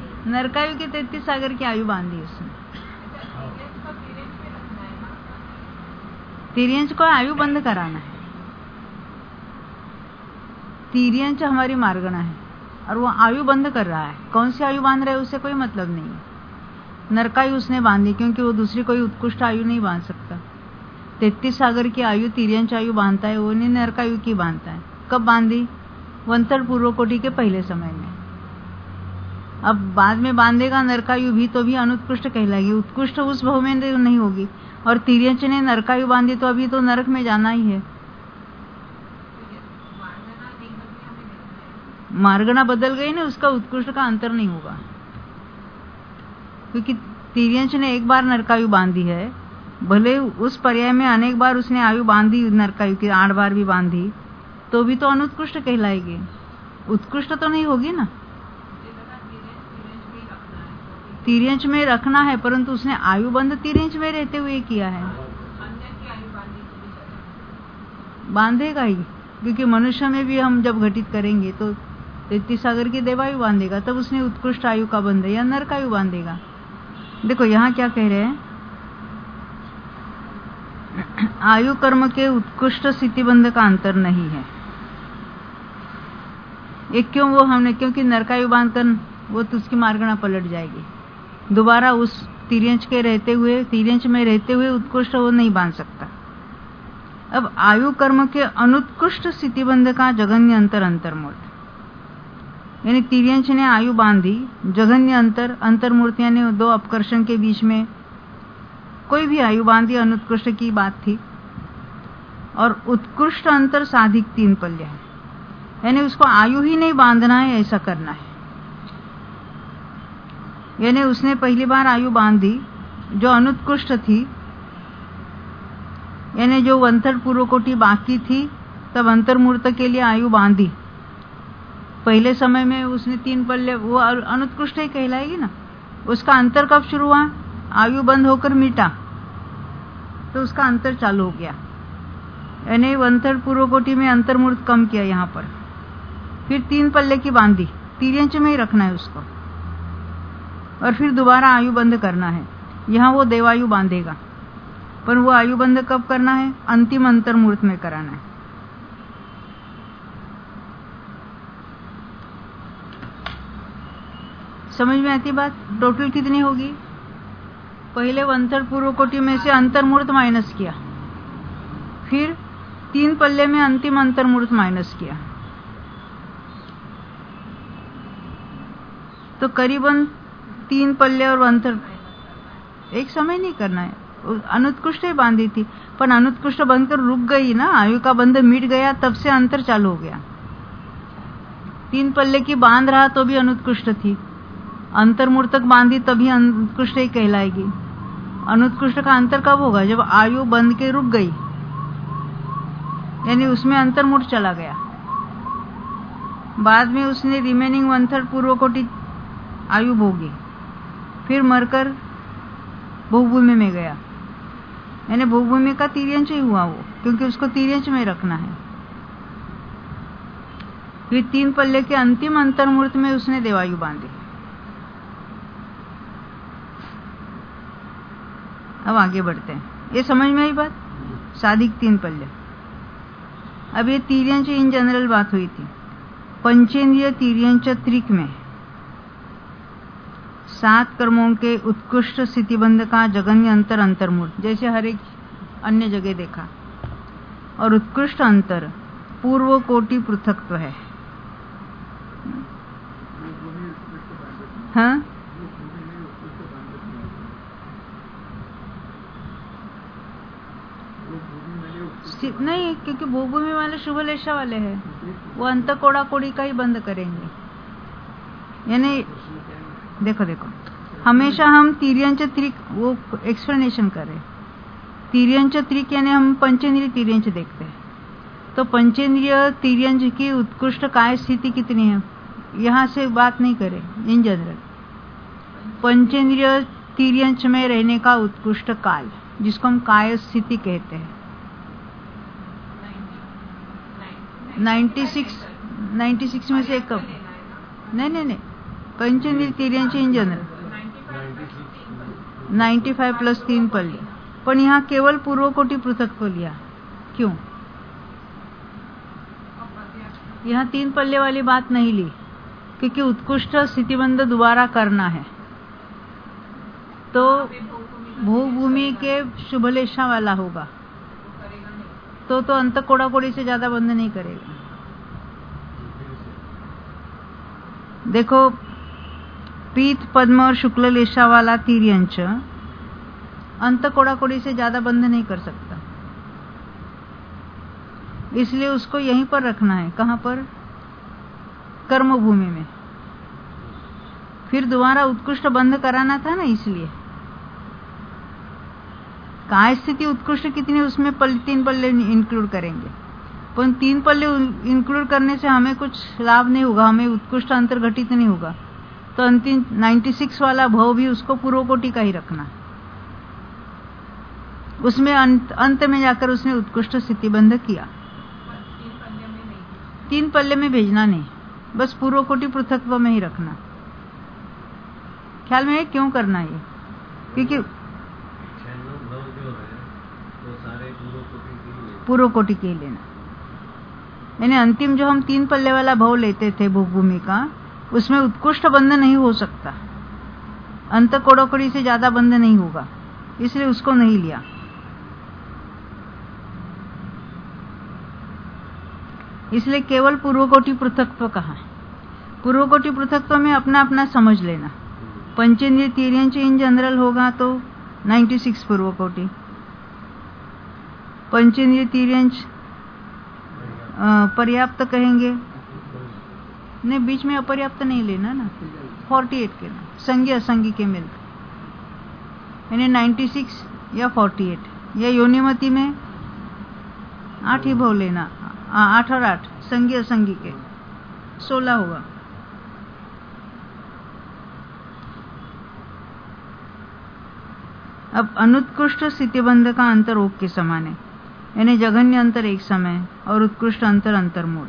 Speaker 1: नरकायु के 33 सागर की आयु बांधी उसने। तिर्यंच को आयु बंद कराना है। तिर्यंच हमारी मार्गणा है और वो आयु बंद कर रहा है। कौन सी आयु बांध रहा है उससे कोई मतलब नहीं है। नरकायु उसने बांधी, क्योंकि वो दूसरी कोई उत्कृष्ट आयु नहीं बांध सकता। 33 सागर की आयु तिर्यंच आयु बांधता है, वो नहीं नरकायु की बांधता है। कब बांधी? वंतर पूर्व कोटि के पहले समय में। अब बाद में बांधेगा नरकायु भी, तो भी अनुत्कृष्ट कहलाएगी। उत्कृष्ट उस भव में नहीं होगी। और तिर्यंच ने नरकायु बांधी तो अभी तो नरक में जाना ही है। मार्गणा बदल गई ना, उसका उत्कृष्ट का अंतर नहीं होगा, क्योंकि तिर्यंच ने एक बार नरकायु बांधी है। भले उस पर्याय में अनेक बार उसने आयु बांधी नरकायु की, 8 बार भी बांधी, तो भी तो अनुत्कृष्ट कहलाएगी। उत्कृष्ट तो नहीं होगी ना। तिर्यंच में रखना है, परंतु उसने आयु बंद तिर्यंच में रहते हुए किया है। बांधेगा ही, क्योंकि मनुष्य में भी हम जब घटित करेंगे तो 33 सागर की देवायु बांधेगा, तब उसने उत्कृष्ट आयु का बंध या नरकायु बांधेगा। देखो यहाँ क्या कह रहे हैं, आयु कर्म के उत्कृष्ट स्थिति बंध का अंतर नहीं है। एक क्यों वो हमने, क्योंकि नरकायु बांधकर वो तो उसकी मार्गणा पलट जाएगी। दोबारा उस तिर्यंच के रहते हुए, तिर्यंच में रहते हुए उत्कृष्ट वो नहीं बांध सकता। अब आयु कर्म के अनुत्कृष्ट स्थिति बंध का जघन्य अंतर अंतर्मूर्त, यानी तिर्यंच ने आयु बांधी, जघन्य अंतर, अंतर्मूर्त यानी 2 अपकर्षण के बीच में कोई भी आयु बांधी अनुत्कृष्ट की बात थी। और उत्कृष्ट अंतर साधिक 3 पल्य है, यानी उसको आयु ही नहीं बांधना है, ऐसा करना है। यानी उसने पहली बार आयु बांधी जो अनुत्कृष्ट थी, यानी जो वंतर पूर्व कोटि बाकी थी, तब अंतर्मूर्त के लिए आयु बांधी। पहले समय में उसने 3 पल्य, वो अनुत्कृष्ट ही कहलाएगी ना। उसका अंतर कब शुरू हुआ? आयु बंद होकर मिटा, तो उसका अंतर चालू हो गया। यानी वंतर पूर्व कोटि में अंतर्मूर्त कम किया यहाँ पर। फिर 3 पल्ले की बांधी, तिर्यंच में ही रखना है उसको, और फिर दोबारा आयु बंद करना है। यहाँ वो देवायु बांधेगा, पर वो आयु बंद कब करना है? अंतिम अंतर्मूर्त में कराना है। समझ में आती बात? टोटल कितनी होगी? पहले वंतर पूर्व कोटि में से अंतर्मूर्त माइनस किया, फिर 3 पल्ले में अंतिम अंतर्मूर्त माइनस किया, तो करीबन 3 पल्ले और वंतर एक समय नहीं करना है। अनुत्कृष्ट ही बांधी थी, पर अनुत्कृष्ट बनकर रुक गई ना, आयु का बंध मिट गया, तब से अंतर चालू हो गया। 3 पल्ले की बांध रहा तो भी अनुत्कृष्ट थी, अंतर्मूर्त तक बांधी तभी अनुत्कृष्ट ही कहलाएगी। अनुत्कृष्ट का अंतर कब होगा? जब आयु बंध के रुक गई, यानी उसमें अंतर्मूर्त चला गया। बाद में उसने रिमेनिंग 1/3 पूर्व कोटि आयु भोगी, फिर मरकर बहुभूमि में गया, यानी बहुभूमि का तिर्यंच ही हुआ वो, क्योंकि उसको तिर्यंच में रखना है। फिर 3 पल्ले के अंतिम अंतर्मूर्त में उसने देवायु बांधी। अब आगे बढ़ते हैं, ये समझ में आई बात? साधिक 3 पल्ले। अब ये तिर्यंच इन जनरल बात हुई थी। पंचेंद्रिय तिर्यंच त्रिक में 7 कर्मों के उत्कृष्ट स्थितिबंध का जगन्य अंतर अंतर्मूर्त, जैसे हर एक अन्य जगह देखा। और उत्कृष्ट अंतर पूर्व कोटि पृथकत्व है। हाँ, नहीं, क्योंकि भूभूमि वाले शुभ लेशा वाले हैं, वो अंत कोड़ा कोड़ी का ही बंद करेंगे। यानी देखो हमेशा हम तिर्यंच त्रिक, वो एक्सप्लेनेशन कर रहे। तिर्यंच त्रिक यानी हम पंचेंद्रिय तिर्यंच देखते हैं, तो पंचेंद्रिय तिर्यंच की उत्कृष्ट काय स्थिति कितनी है, यहाँ से बात नहीं करें। इन जनरल पंचेंद्रिय तिर्यंच में रहने का उत्कृष्ट काल, जिसको हम काय स्थिति कहते हैं, 96 में से एक कब? नहीं, पंचेंद्रिय तिर्यंच इन जनरल 95 + 3 पल्ले, पण यहाँ केवल पूर्व कोटि पृथक्त्व लिया, क्यों? यहाँ 3 पल्ले वाली बात नहीं ली, क्योंकि उत्कृष्ट स्थितिबंध दोबारा करना है, तो भूभूमि के शुभलेशा वाला होगा, तो अंत कोड़ाकोड़ी से ज्यादा बंध नहीं करेगा। देखो, पीत पद्म और शुक्ल लेशा वाला तिर्यंच अंत कोड़ाकोड़ी से ज्यादा बंध नहीं कर सकता, इसलिए उसको यहीं पर रखना है। कहां पर? कर्म भूमि में। फिर दोबारा उत्कृष्ट बंध कराना था ना, इसलिए काय स्थिति उत्कृष्ट कितनी, उसमें 3 पल्ले इंक्लूड करेंगे, पर 3 पल्ले इंक्लूड करने से हमें कुछ लाभ नहीं होगा, हमें उत्कृष्ट अंतर घटित नहीं होगा। तो अंतिम 96 वाला भव भी उसको पूर्व कोटि का ही रखना, उसमें अंत में जाकर उसने उत्कृष्ट स्थिति बंध किया। 3 पल्ले में भेजना नहीं, बस पूर्व कोटि पृथक्त्व में ही रखना। ख्याल में है क्यों करना ये? क्योंकि पूर्व कोटि के लेना, यानी अंतिम जो हम 3 पल्ले वाला भव लेते थे भूभूमि का, उसमें उत्कृष्ट बंध नहीं हो सकता, अंत कोड़ाकोड़ी से ज्यादा बंध नहीं होगा, इसलिए उसको नहीं लिया। इसलिए केवल पूर्व कोटि पृथक्त्व कहा। पूर्व कोटि पृथक्त्व में अपना अपना समझ लेना। पंचेंद्रिय तिर्यंच इन जनरल होगा तो 96 पूर्व कोटि, पंचेंद्रिय तिर्यंच पर्याप्त कहेंगे, नहीं बीच में अपर्याप्त नहीं लेना ना, 48 के ना, संगी असंगी के मिलकर, यानी 96 या 48, या योनिमति में 8 ही भव लेना, 8 और 8 संगी असंगी के 16 होगा। अब अनुत्कृष्ट स्थितिबंध का अंतर ओक के समान है, यानी जघन्य अंतर एक समय और उत्कृष्ट अंतर अंतर्मूर्त।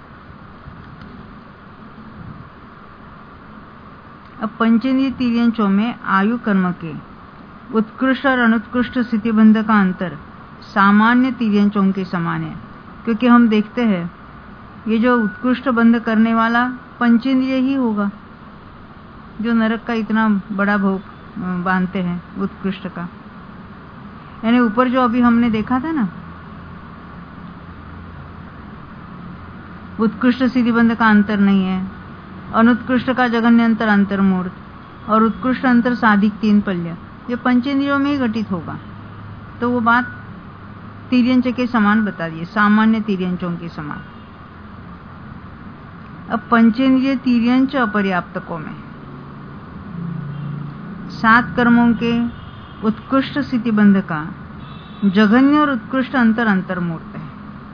Speaker 1: अब पंचेंद्रिय तिर्यंचों में आयु कर्म के उत्कृष्ट और अनुत्कृष्ट स्थितिबंध का अंतर सामान्य तिर्यंचों के समान है, क्योंकि हम देखते हैं ये जो उत्कृष्ट बंध करने वाला पंचेंद्रिय ही होगा, जो नरक का इतना बड़ा भोग बांधते हैं उत्कृष्ट का। यानी ऊपर जो अभी हमने देखा था ना, उत्कृष्ट स्थितिबंध का अंतर नहीं है, अनुत्कृष्ट का जघन्य अंतर अंतर्मूर्त, और उत्कृष्ट अंतर साधिक 3 पल्य, ये पंचेंद्रियों में ही घटित होगा। तो वो बात तिर्यंच के समान बता दिए, सामान्य तिर्यंचों के समान। अब पंचेंद्रिय तिर्यंच अपर्याप्तकों में 7 कर्मों के उत्कृष्ट स्थितिबंध का जघन्य और उत्कृष्ट अंतर अंतर्मूर्त है,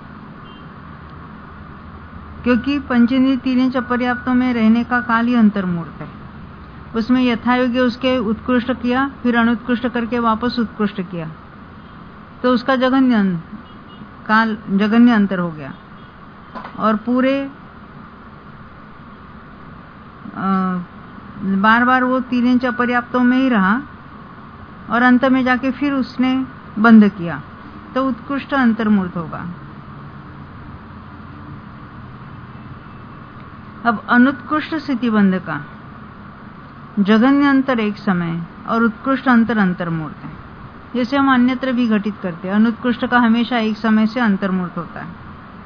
Speaker 1: क्योंकि पंचेंद्रिय तिर्यंच अपर्याप्तों में रहने का काल ही अंतर्मूर्त है। उसमें यथायोग्य उसके उत्कृष्ट किया, फिर अनुत्कृष्ट करके वापस उत्कृष्ट किया, तो उसका जघन्य अंतर हो गया, और पूरे बार बार वो तिर्यंच अपर्याप्तों में ही रहा, और अंत में जाके फिर उसने बंद किया, तो उत्कृष्ट अंतर्मूर्त होगा। अब अनुत्कृष्ट स्थितिबंध का जघन्य अंतर एक समय और उत्कृष्ट अंतर अंतर्मूर्त है, जैसे हम अन्यत्र भी घटित करते हैं। अनुत्कृष्ट का हमेशा एक समय से अंतर्मूर्त होता है।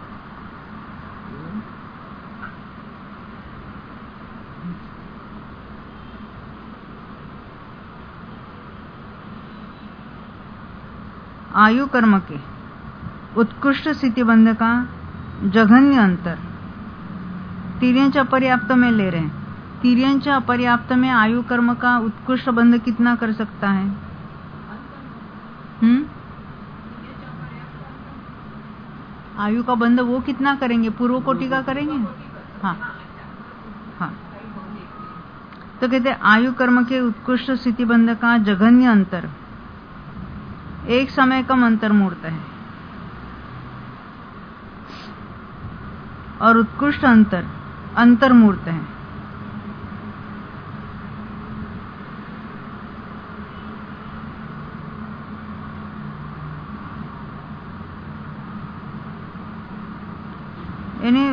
Speaker 1: आयु कर्म के उत्कृष्ट स्थितिबंध का जघन्य अंतर तिर्यंच अपर्याप्त में ले रहे हैं। तिर्यंच अपर्याप्त में आयु कर्म का उत्कृष्ट बंध कितना कर सकता है? आयु का बंध वो कितना करेंगे? पूर्व कोटि का करेंगे। हाँ हाँ, तो कहते हैं आयु कर्म के उत्कृष्ट स्थितिबंध का जघन्य अंतर एक समय कम अंतर्मूर्त है, और उत्कृष्ट अंतर अंतर्मूर्त है। यानी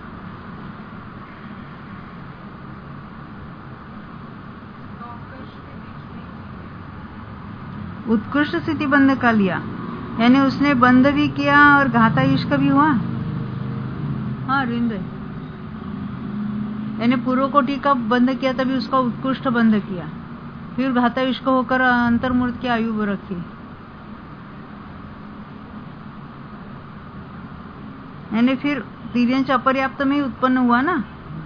Speaker 1: उत्कृष्ट स्थिति बंध का लिया, यानी उसने बंध भी किया और घातायुष्क भी हुआ। हाँ रिंद, यानी पूर्व कोटि का बंध किया तभी उसका उत्कृष्ट बंध किया, फिर घातायुष्क होकर अंतर्मूर्त की आयु रखी। यानी फिर तिर्यंच अपर्याप्त में ही उत्पन्न हुआ ना,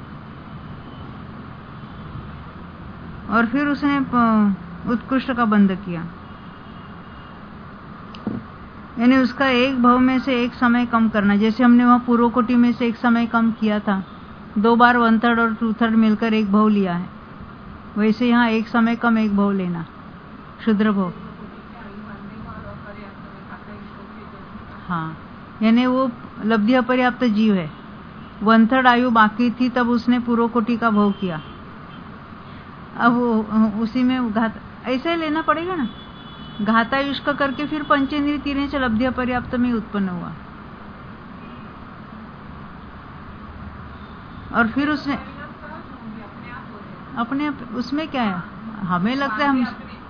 Speaker 1: और फिर उसने उत्कृष्ट का बंध किया, यानी उसका एक भव में से एक समय कम करना। जैसे हमने वहां पूर्व कोटि में से एक समय कम किया था, 2 बार 1/3 और 2/3 मिलकर एक भव लिया है, वैसे यहाँ एक समय कम एक भव लेना, क्षुद्र भव। हाँ, यानी वो लब्धि अपर्याप्त जीव है, 1/3 आयु बाकी थी तब उसने पूर्व कोटि का भव किया। अब उसी में घात ऐसे ही लेना पड़ेगा ना, घातायुष्क करके फिर पंचेंद्रिय तिर्यंच लब्धि अपर्याप्त में उत्पन्न हुआ, और फिर उसने अपने उसमें क्या है, हमें लगता है हम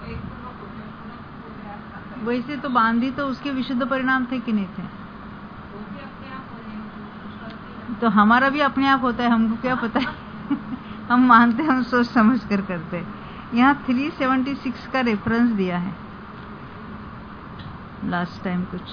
Speaker 1: वैसे तो बांधी तो उसके विशुद्ध परिणाम थे कि नहीं थे, तो हमारा भी अपने आप होता है, हमको क्या पता है। हम मानते, हम सोच समझ कर करते। यहाँ 376 का रेफरेंस दिया है लास्ट टाइम कुछ।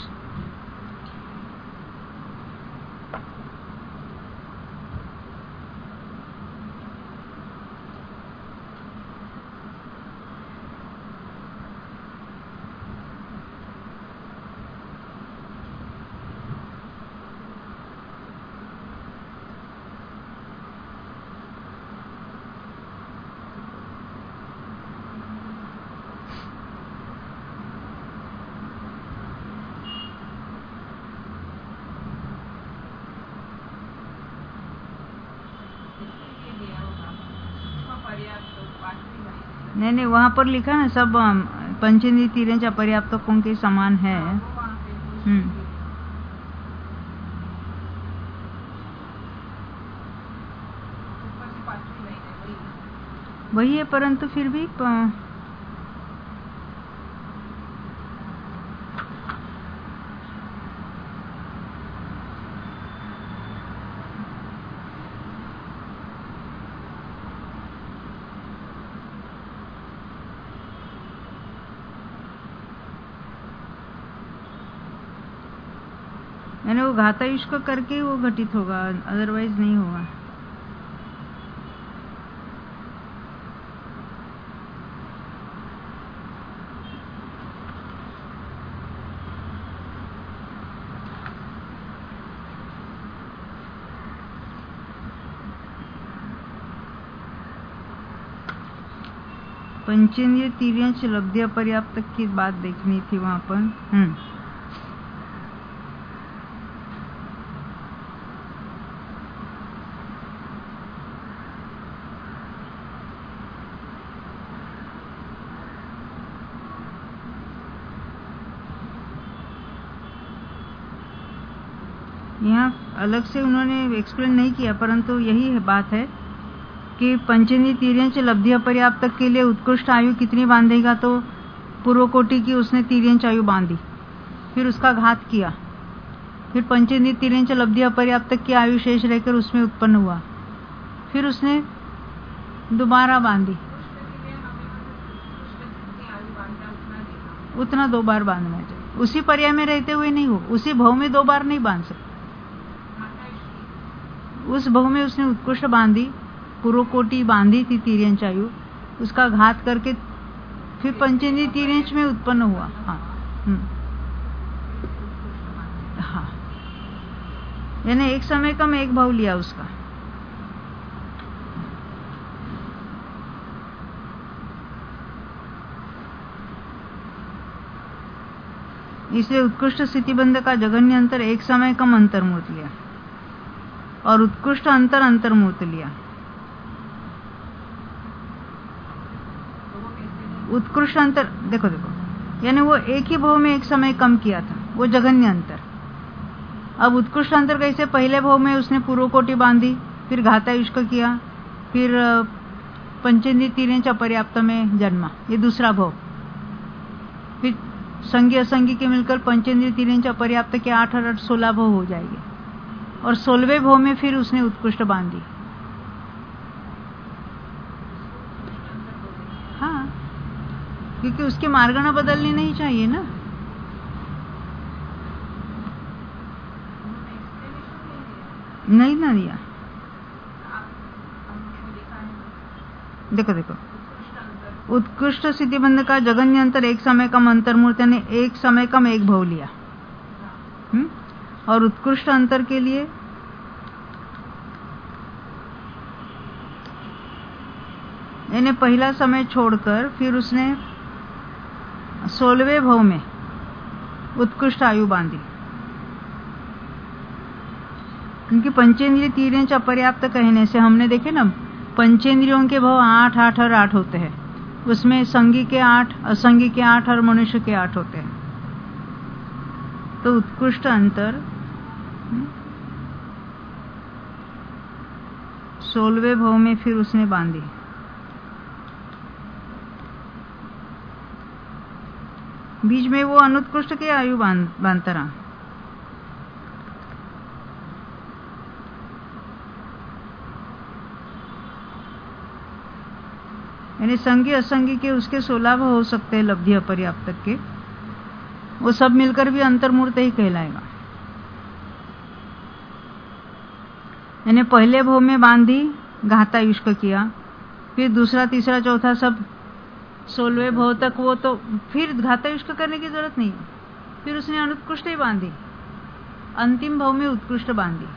Speaker 1: नहीं, वहां पर लिखा ना सब पंचेंद्रिय तिर्यंच अपर्याप्तकों के समान है। वही है, परंतु फिर भी यानी वो घातायुष्क करके वो घटित होगा, अदरवाइज नहीं होगा। पंचेंद्रिय तिर्यंच लब्धि अपर्याप्त की बात देखनी थी वहां पर। यहाँ अलग से उन्होंने एक्सप्लेन नहीं किया, परंतु यही है बात है कि पंचेंद्रिय तिर्यंच लब्धि अपर्याप्त के लिए उत्कृष्ट आयु कितनी बांधेगा, तो पूर्व कोटि की उसने तिर्यंच आयु बांधी, फिर उसका घात किया, फिर पंचेंद्रिय तिर्यंच लब्धि अपर्याप्त की आयु शेष रहकर उसमें उत्पन्न हुआ, फिर उसने दोबारा बांधी, उतना 2 बार बांधना चाहिए। उसी पर्याय में रहते हुए नहीं हो, उसी भव में 2 बार नहीं बांध सकते। उस भव में उसने उत्कृष्ट बांधी, पूर्व कोटि बांधी थी तिर्यंच आयु, उसका घात करके फिर पंचेंद्रिय तिर्यंच में उत्पन्न हुआ। हाँ, यानी एक समय कम एक भाव लिया उसका। इसलिए उत्कृष्ट स्थितिबंध का जघन्य अंतर एक समय कम अंतर्मूर्त लिया और उत्कृष्ट अंतर अंतर्मूर्त लिया। उत्कृष्ट अंतर देखो, यानी वो एक ही भाव में एक समय कम किया था, वो जघन्य अंतर। अब उत्कृष्ट अंतर कैसे? पहले भाव में उसने पूर्व कोटि बांधी, फिर घातायुष्क किया, फिर पंचेंद्रिय तीरेंच अपर्याप्त में जन्मा, ये दूसरा भाव। फिर संगी असंगी के मिलकर पंचेंद्रिय तीरेंच अपर्याप्त के 8 और 8 16 भाव हो जाएंगे, और 16वें भाव में फिर उसने उत्कृष्ट बांधी। हाँ, क्योंकि उसकी मार्गना बदलनी नहीं चाहिए ना। नहीं ना दिया। देखो देखो, उत्कृष्ट स्थितिबंध का जगन्य अंतर एक समय कम अंतर्मूर्त ने एक समय कम एक भाव लिया। और उत्कृष्ट अंतर के लिए यानी पहला समय छोड़कर फिर उसने 16वें भाव में उत्कृष्ट आयु बांधी, क्योंकि पंचेंद्रिय तीरेंच अपर्याप्त कहने से हमने देखे ना, पंचेंद्रियों के भाव 8 8 और 8 होते हैं, उसमें संगी के 8, असंगी के 8 और मनुष्य के 8 होते हैं। तो उत्कृष्ट अंतर 16वें भाव में फिर उसने बांधी। बीच में वो अनुत्कृष्ट के आयु बांधता रहा। यानी संगी असंगी के उसके 16 भाव हो सकते हैं लब्धि अपर्याप्त के, वो सब मिलकर भी अंतर्मूर्त ही कहलाएगा। यानी पहले भाव में बांधी, घातायुष्क किया, फिर दूसरा तीसरा चौथा सब 16वें भाव तक, वो तो फिर घातायुष्क करने की जरूरत नहीं, फिर उसने अनुत्कृष्ट ही बांधी, अंतिम भाव में उत्कृष्ट बांधी।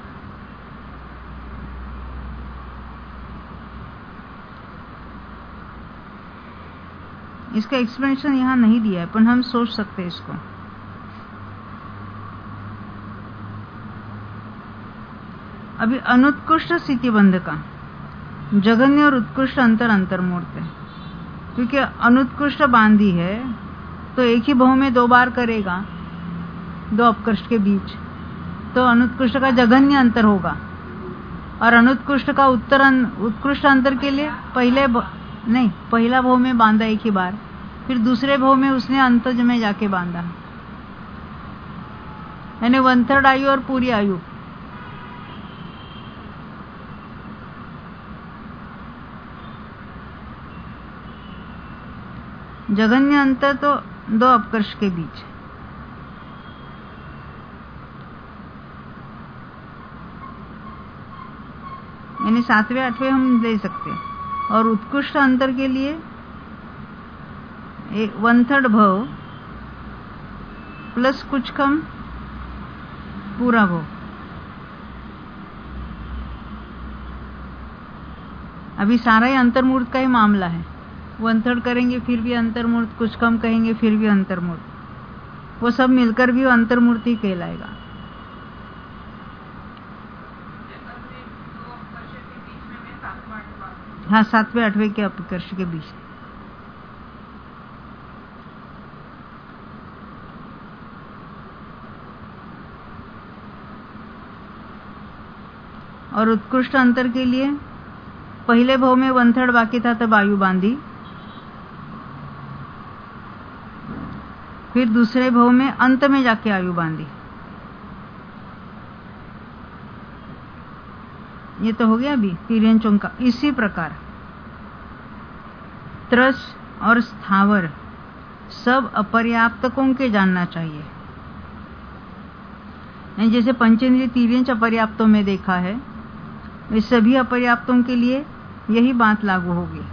Speaker 1: इसका एक्सप्लेनेशन यहां नहीं दिया है, पर हम सोच सकते हैं इसको। अभी अनुत्कृष्ट स्थितिबंध का जगन्य और उत्कृष्ट अंतर अंतर्मूर्त है, क्योंकि अनुत्कृष्ट बांधी है तो एक ही भाव में 2 बार करेगा, 2 अपकृष्ट के बीच, तो अनुत्कृष्ट का जगन्य अंतर होगा। और अनुत्कृष्ट का उत्कृष्ट अंतर के लिए पहला भाव में बांधा एक ही बार, फिर दूसरे भाव में उसने अंतज में जाके बांधा, यानी 1/3 आयु और पूरी आयु। जगन्य अंतर तो 2 अपकर्ष के बीच। यानी 7वें 8वें हम ले सकते हैं। और उत्कृष्ट अंतर के लिए 1/3 भाव प्लस कुछ कम पूरा भाव। अभी सारा ही अंतर्मूर्त का ही मामला है, 1/3 करेंगे फिर भी अंतर्मूर्त, कुछ कम कहेंगे फिर भी अंतर्मूर्त, वो सब मिलकर भी अंतर्मूर्त ही कहलाएगा। हाँ, 7वें 8वें के अपकर्ष के बीच। और उत्कृष्ट अंतर के लिए पहले भाव में 1/3 बाकी था तब आयु बांधी, फिर दूसरे भाव में अंत में जाके आयु बांधी। ये तो हो गया अभी तीरेंचों का। इसी प्रकार त्रस और स्थावर सब अपर्याप्तकों के जानना चाहिए। जैसे पंचेंद्रिय तीरेंच अपर्याप्तों में देखा है, इस सभी अपर्याप्तों के लिए यही बात लागू होगी।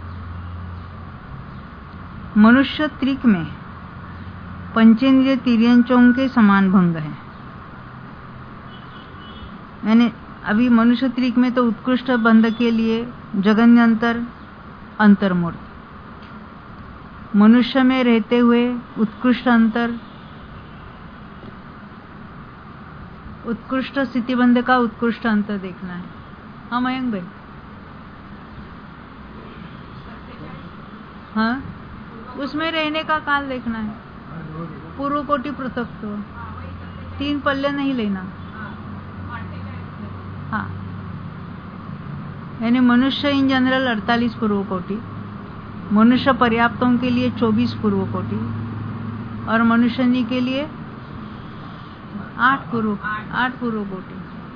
Speaker 1: मनुष्य त्रिक में पंचेंद्रिय तीरेंचों के समान भंग है। यानी अभी मनुष्य त्रिक में तो उत्कृष्ट बंध के लिए जगन्य अंतर अंतर्मूर्त, मनुष्य में रहते हुए उत्कृष्ट अंतर, उत्कृष्ट स्थितिबंध का उत्कृष्ट अंतर देखना है। हाँ मयंक भाई, हाँ उसमें रहने का काल देखना है। पूर्व कोटि पृथक तो 3 पल्ले नहीं लेना। हाँ, यानी मनुष्य इन जनरल 48 पूर्व कोटि, मनुष्य पर्याप्तों के लिए 24 पूर्व कोटि और मनुष्यनी के लिए 8 पूर्व कोटि।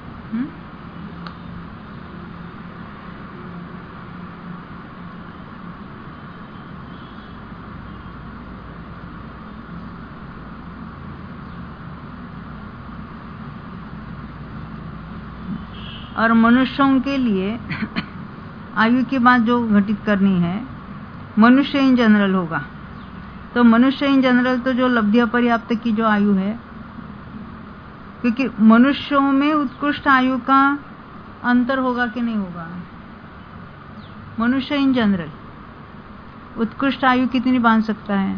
Speaker 1: और मनुष्यों के लिए आयु की बात जो घटित करनी है, मनुष्य इन जनरल होगा। तो मनुष्य इन जनरल तो जो लब्धि अपर्याप्त की जो आयु है, क्योंकि मनुष्यों में उत्कृष्ट आयु का अंतर होगा कि नहीं होगा? मनुष्य इन जनरल उत्कृष्ट आयु कितनी बांध सकता है?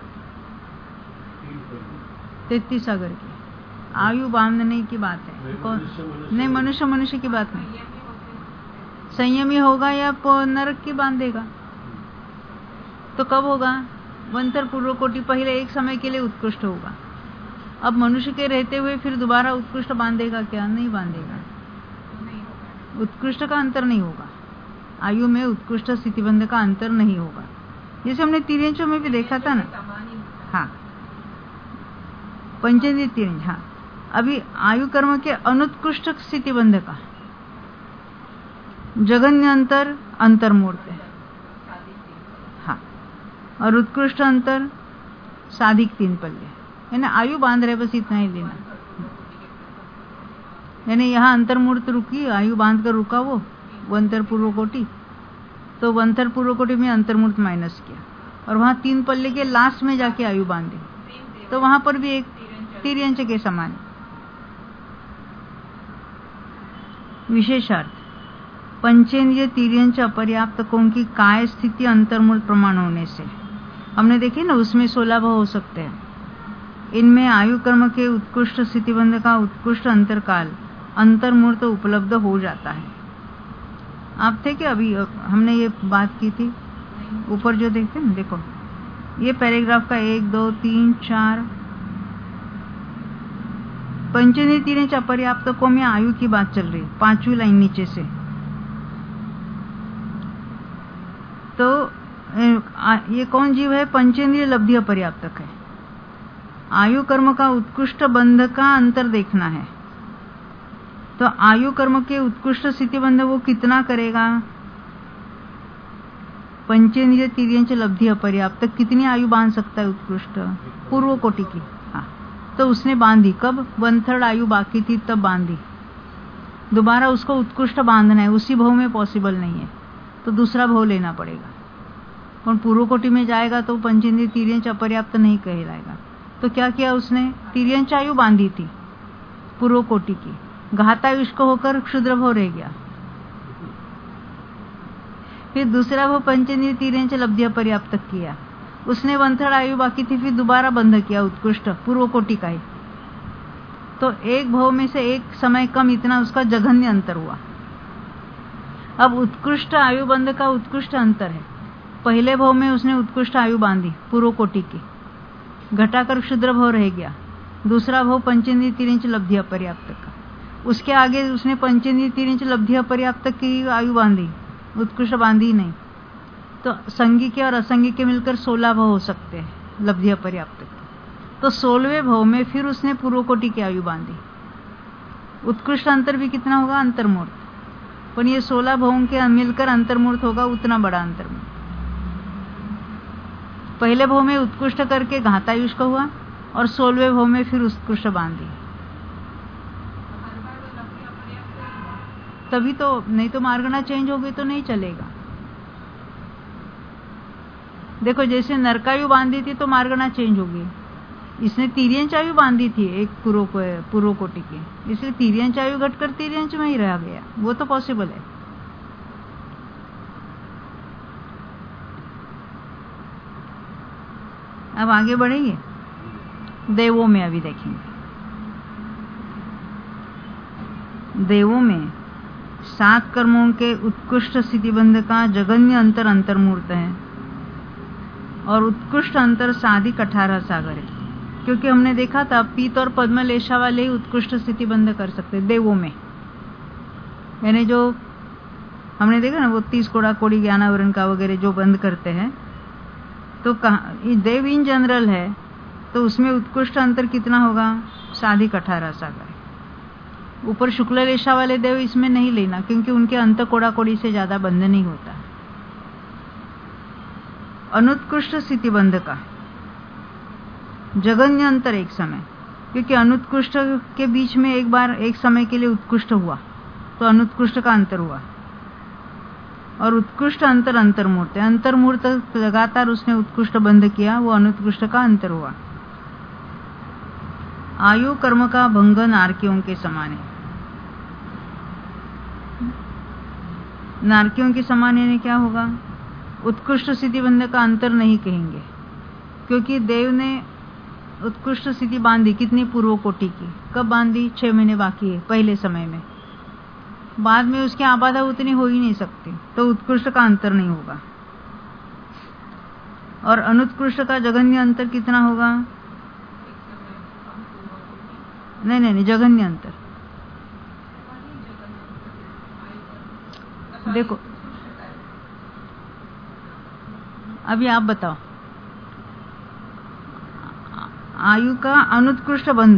Speaker 1: 33 अगर की आयु बांधने की बात है। नहीं, मनुष्य की बात नहीं। संयमी होगा या नरक की बांधेगा? तो कब होगा? वंतर पूर्व कोटि पहले एक समय के लिए उत्कृष्ट होगा। अब मनुष्य के रहते हुए फिर दोबारा उत्कृष्ट बांधेगा क्या? नहीं बांधेगा। उत्कृष्ट का अंतर नहीं होगा, आयु में उत्कृष्ट स्थितिबंध का अंतर नहीं होगा, जैसे हमने तिर्यंचों में भी देखा था ना। हाँ, पंचेंद्रिय तिर्यंच। हाँ, अभी आयु कर्म के अनुत्कृष्ट स्थितिबंध का जघन्य अंतर अंतर्मूर्त है। हाँ, और उत्कृष्ट अंतर साधिक 3 पल्ले, यानी आयु बांध रहे, बस इतना ही लेना। यानी यहाँ अंतर्मूर्त रुकी, आयु बांध कर रुका वो वंतर पूर्व कोटि, तो वंतर पूर्व कोटि में अंतर्मूर्त माइनस किया और वहां 3 पल्ले के लास्ट में जाके आयु बांधी, तो वहां पर भी एक तिर्यंच के समान। विशेषार्थ पंचेंद्रिय तिर्यंच अपर्याप्तकों की काय स्थिति अंतर्मूर्त प्रमाण होने से, हमने देखे ना, उसमें 16 भाव हो सकते हैं। इनमें आयु कर्म के उत्कृष्ट स्थितिबंध का उत्कृष्ट अंतरकाल अंतर्मूर्त उपलब्ध हो जाता है। आप थे क्या? अभी हमने ये बात की थी ऊपर जो देखते हैं, देखो ये पैराग्राफ का 1 2 3 4 पंचेंद्रिय तिर्यंच अपर्याप्तकों में आयु की बात चल रही है, 5वीं लाइन नीचे से। तो ये कौन जीव है? पंचेंद्रिय लब्धि अपर्याप्तक है। आयु कर्म का उत्कृष्ट बंध का अंतर देखना है, तो आयु कर्म के उत्कृष्ट स्थिति बंध वो कितना करेगा? पंचेंद्रिय तिर्यंच लब्धि अपर्याप्तक कितनी आयु बांध सकता है? उत्कृष्ट पूर्व कोटि की। हाँ, तो उसने बांधी कब? 1/3 आयु बाकी थी तब बांधी। दोबारा उसको उत्कृष्ट बांधना है, उसी भाव में पॉसिबल नहीं है, तो दूसरा भाव लेना पड़ेगा। और पूर्व कोटि में जाएगा तो पंचेंद्रिय तिर्यंच अपर्याप्त नहीं कहलाएगा। तो क्या किया उसने? तिर्यंच आयु बांधी थी पूर्व कोटि की, घातायुष को होकर क्षुद्र भाव रह गया। फिर दूसरा भाव पंचेंद्रिय तिर्यंच लब्धि अपर्याप्त किया, उसने 1/3 आयु बाकी थी, फिर दोबारा बंध किया उत्कृष्ट पूर्व कोटि का ही। तो एक भाव में से एक समय कम, इतना उसका जघन्य अंतर हुआ। अब उत्कृष्ट आयु बंध का उत्कृष्ट अंतर है। पहले भाव में उसने उत्कृष्ट आयु बांधी पूर्व कोटि की, घटाकर क्षुद्र भाव रह गया। दूसरा भाव पंचेंद्रिय तिर्यंच लब्धि अपर्याप्त का, उसके आगे उसने पंचेंद्रिय तिर्यंच लब्धि अपर्याप्त की आयु बांधी, उत्कृष्ट बांधी नहीं। तो संगी के और असंगी के मिलकर 16 भाव हो सकते हैं लब्धि अपर्याप्त के। तो 16वें भाव में फिर उसने पूर्व कोटि की आयु बांधी। उत्कृष्ट अंतर भी कितना होगा? अंतर्मूर्त। पर ये 16 भावों के मिलकर अंतर्मूर्त होगा, उतना बड़ा अंतर्मूर्त। पहले भाव में उत्कृष्ट करके घातायुष का हुआ और 16वें भाव में फिर उत्कृष्ट बांधी। तभी तो, नहीं तो मार्गना चेंज हो गई तो नहीं चलेगा। देखो जैसे नरकायु बांधी थी तो मार्गना चेंज हो गई, इसने तिर्यंच आयु बांधी थी एक पूर्व कोटि की, इसलिए तिर्यंच आयु घटकर तिर्यंच में ही रह गया, वो तो पॉसिबल है। अब आगे बढ़ेंगे, देवों में अभी देखेंगे। देवों में 7 कर्मों के उत्कृष्ट स्थितिबंध का जघन्य अंतर अंतर्मूर्त है और उत्कृष्ट अंतर साधिक 18 सागर है, क्योंकि हमने देखा था पीत और पद्म लेशा वाले ही उत्कृष्ट स्थितिबंध कर सकते देवों में। यानी जो हमने देखा ना वो 30 कोड़ा कोड़ी ज्ञानावरण का वगैरह जो बंद करते हैं, तो देव इन जनरल है, तो उसमें उत्कृष्ट अंतर कितना होगा? साधिक 18 सागर। ऊपर शुक्ल रेशा वाले देव इसमें नहीं लेना, क्योंकि उनके अंत कोड़ा कोड़ी से ज्यादा बंध नहीं होता। अनुत्कृष्ट स्थिति बंध का जगन्य अंतर एक समय, क्योंकि अनुत्कृष्ट के बीच में एक बार एक समय के लिए उत्कृष्ट हुआ तो अनुत्कृष्ट का अंतर हुआ, और उत्कृष्ट अंतर अंतर्मूर्त है। अंतर्मूर्त लगातार उसने उत्कृष्ट बंध किया, वो अनुत्कृष्ट का अंतर हुआ। आयु कर्म का भंग नारकियों के समान है। नारकियों के समान यानी क्या होगा? उत्कृष्ट स्थिति बंध का अंतर नहीं कहेंगे, क्योंकि देव ने उत्कृष्ट स्थिति बांधी कितनी? पूर्व कोटि की। कब बांधी? 6 महीने बाकी है पहले समय में, बाद में उसकी आबादा उतनी हो ही नहीं सकती, तो उत्कृष्ट का अंतर नहीं होगा। और अनुत्कृष्ट का जघन्य अंतर कितना होगा? नहीं, जघन्य अंतर। देखो अभी आप बताओ, आयु का अनुत्कृष्ट बंध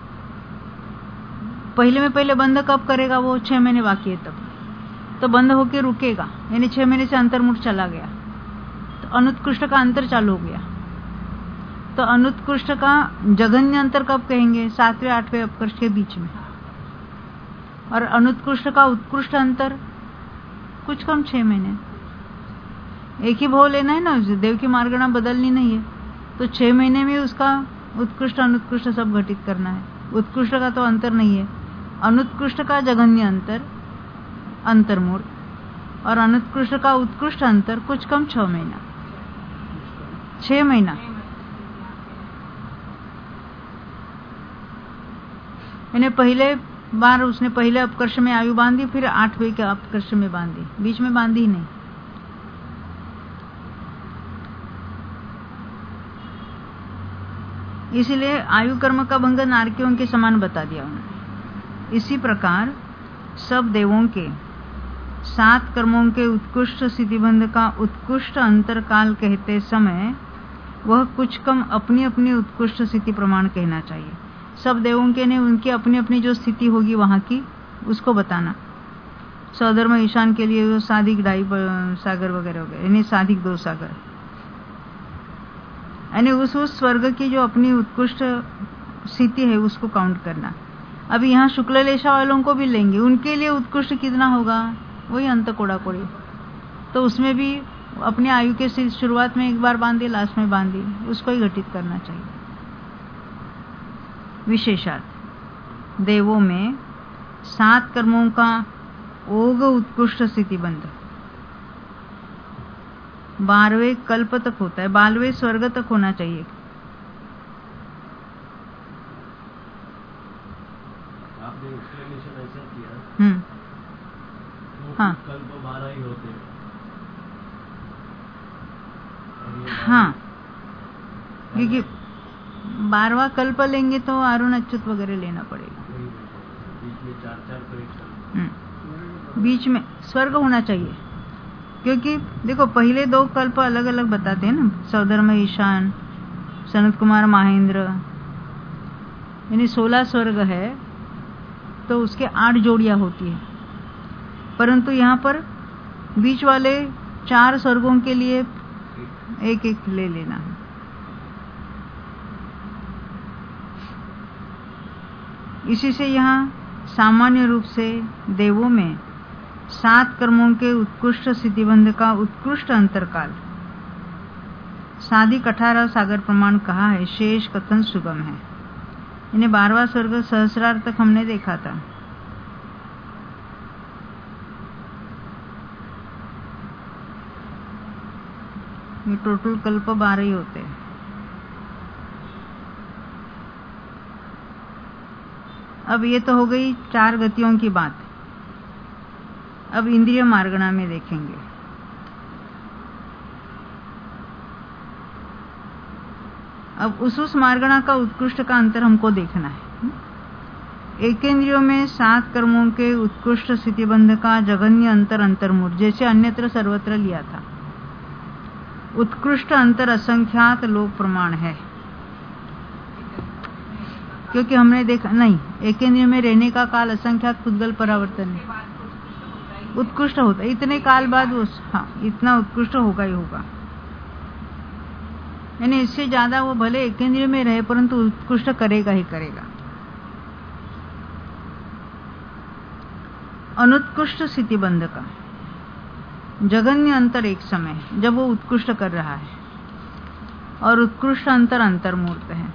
Speaker 1: पहले में पहले बंध कब करेगा? वो 6 महीने बाकी है तब, तो बंद होके रुकेगा, यानी 6 महीने से अंतर्मुख चला गया, तो अनुत्कृष्ट का अंतर चालू हो गया। तो अनुत्कृष्ट का जघन्य अंतर कब कहेंगे? 7वें 8वें अपकर्ष के बीच में। और अनुत्कृष्ट का उत्कृष्ट अंतर कुछ कम 6 महीने। एक ही भाव लेना है ना, देव की मार्गणा बदलनी नहीं है, तो 6 महीने में उसका उत्कृष्ट अनुत्कृष्ट सब घटित करना है। उत्कृष्ट का तो अंतर नहीं है, अनुत्कृष्ट का जघन्य अंतर अंतर्मूर्त, और अनुत्कृष्ट का उत्कृष्ट अंतर कुछ कम 6 महीना 6 महीना। यानी पहले बार उसने पहले अपकर्ष में आयु बांधी, फिर 8वें के अपकर्ष में बांधी, बीच में बांधी ही नहीं। इसीलिए आयु कर्म का भंग नारकियों के समान बता दिया उन्होंने। इसी प्रकार सब देवों के 7 कर्मों के उत्कृष्ट स्थितिबंध का उत्कृष्ट अंतरकाल कहते समय वह कुछ कम अपनी अपनी उत्कृष्ट स्थिति प्रमाण कहना चाहिए। सब देवों के ने उनकी अपनी अपनी जो स्थिति होगी वहां की उसको बताना। सौधर्म ईशान के लिए वो साधिक 2.5 सागर वगैरह हो गए, यानी साधिक 2 सागर, यानी उस स्वर्ग की जो अपनी उत्कृष्ट स्थिति है उसको काउंट करना। अभी यहाँ शुक्ल लेशा वालों को भी लेंगे, उनके लिए उत्कृष्ट कितना होगा? वही अंत कोड़ा कोड़ी, तो उसमें भी अपनी आयु के शुरुआत में एक बार बांधी, लास्ट में बांधी, उसको ही घटित करना चाहिए। विशेषार्थ देवों में 7 कर्मों का ओघ उत्कृष्ट स्थिति बंध 12वें कल्प तक होता है, 12वें स्वर्ग तक होना चाहिए।
Speaker 2: आपने एक्सप्लेनेशन ऐसा किया,
Speaker 1: हाँ
Speaker 2: कल्प 12 ही होते हैं।
Speaker 1: हाँ, क्योंकि 12वां कल्प लेंगे तो अरुण अच्युत वगैरह लेना पड़ेगा।
Speaker 2: बीच में 4 परीक्षा,
Speaker 1: बीच में स्वर्ग होना चाहिए, क्योंकि देखो पहले 2 कल्प अलग अलग बताते हैं ना, सौधर्म ईशान, सनत कुमार महेंद्र, यानी 16 स्वर्ग है, तो उसके 8 जोड़ियां होती है। परंतु यहाँ पर बीच वाले 4 स्वर्गों के लिए एक एक ले लेना है। इसी से यहाँ सामान्य रूप से देवों में 7 कर्मों के उत्कृष्ट स्थितिबंध का उत्कृष्ट अंतरकाल साधिक 18 सागर प्रमाण कहा है। शेष कथन सुगम है। इन्हें 12वां स्वर्ग सहस्रार तक हमने देखा था। ये टोटल कल्प 12 ही होते हैं। अब ये तो हो गई 4 गतियों की बात। अब इंद्रिय मार्गणा में देखेंगे। अब उस मार्गणा का उत्कृष्ट का अंतर हमको देखना है। एकेंद्रियों में 7 कर्मों के उत्कृष्ट स्थितिबंध का जघन्य अंतर अंतर्मूर्त जैसे अन्यत्र सर्वत्र लिया था। उत्कृष्ट अंतर असंख्यात लोक प्रमाण है, क्योंकि हमने देखा नहीं, एकेंद्रिय में रहने का काल असंख्यात पुद्गल परावर्तन है, उत्कृष्ट होता है इतने काल बाद वो, हाँ, इतना उत्कृष्ट होगा ही होगा। यानी इससे ज्यादा वो भले एकेंद्रिय में रहे परंतु उत्कृष्ट करेगा ही करेगा। अनुत्कृष्ट स्थितिबंध का जघन्य अंतर एक समय जब वो उत्कृष्ट कर रहा है, और उत्कृष्ट अंतर अंतर्मूर्त है।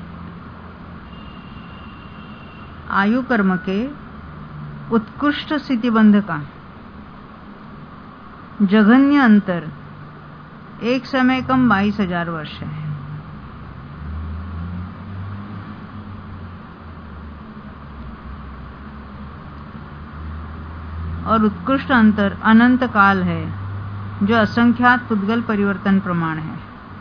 Speaker 1: आयु कर्म के उत्कृष्ट स्थितिबंध का जघन्य अंतर एक समय कम 22,000 वर्ष है। और उत्कृष्ट अंतर अनंत काल है जो असंख्यात पुद्गल परिवर्तन प्रमाण है।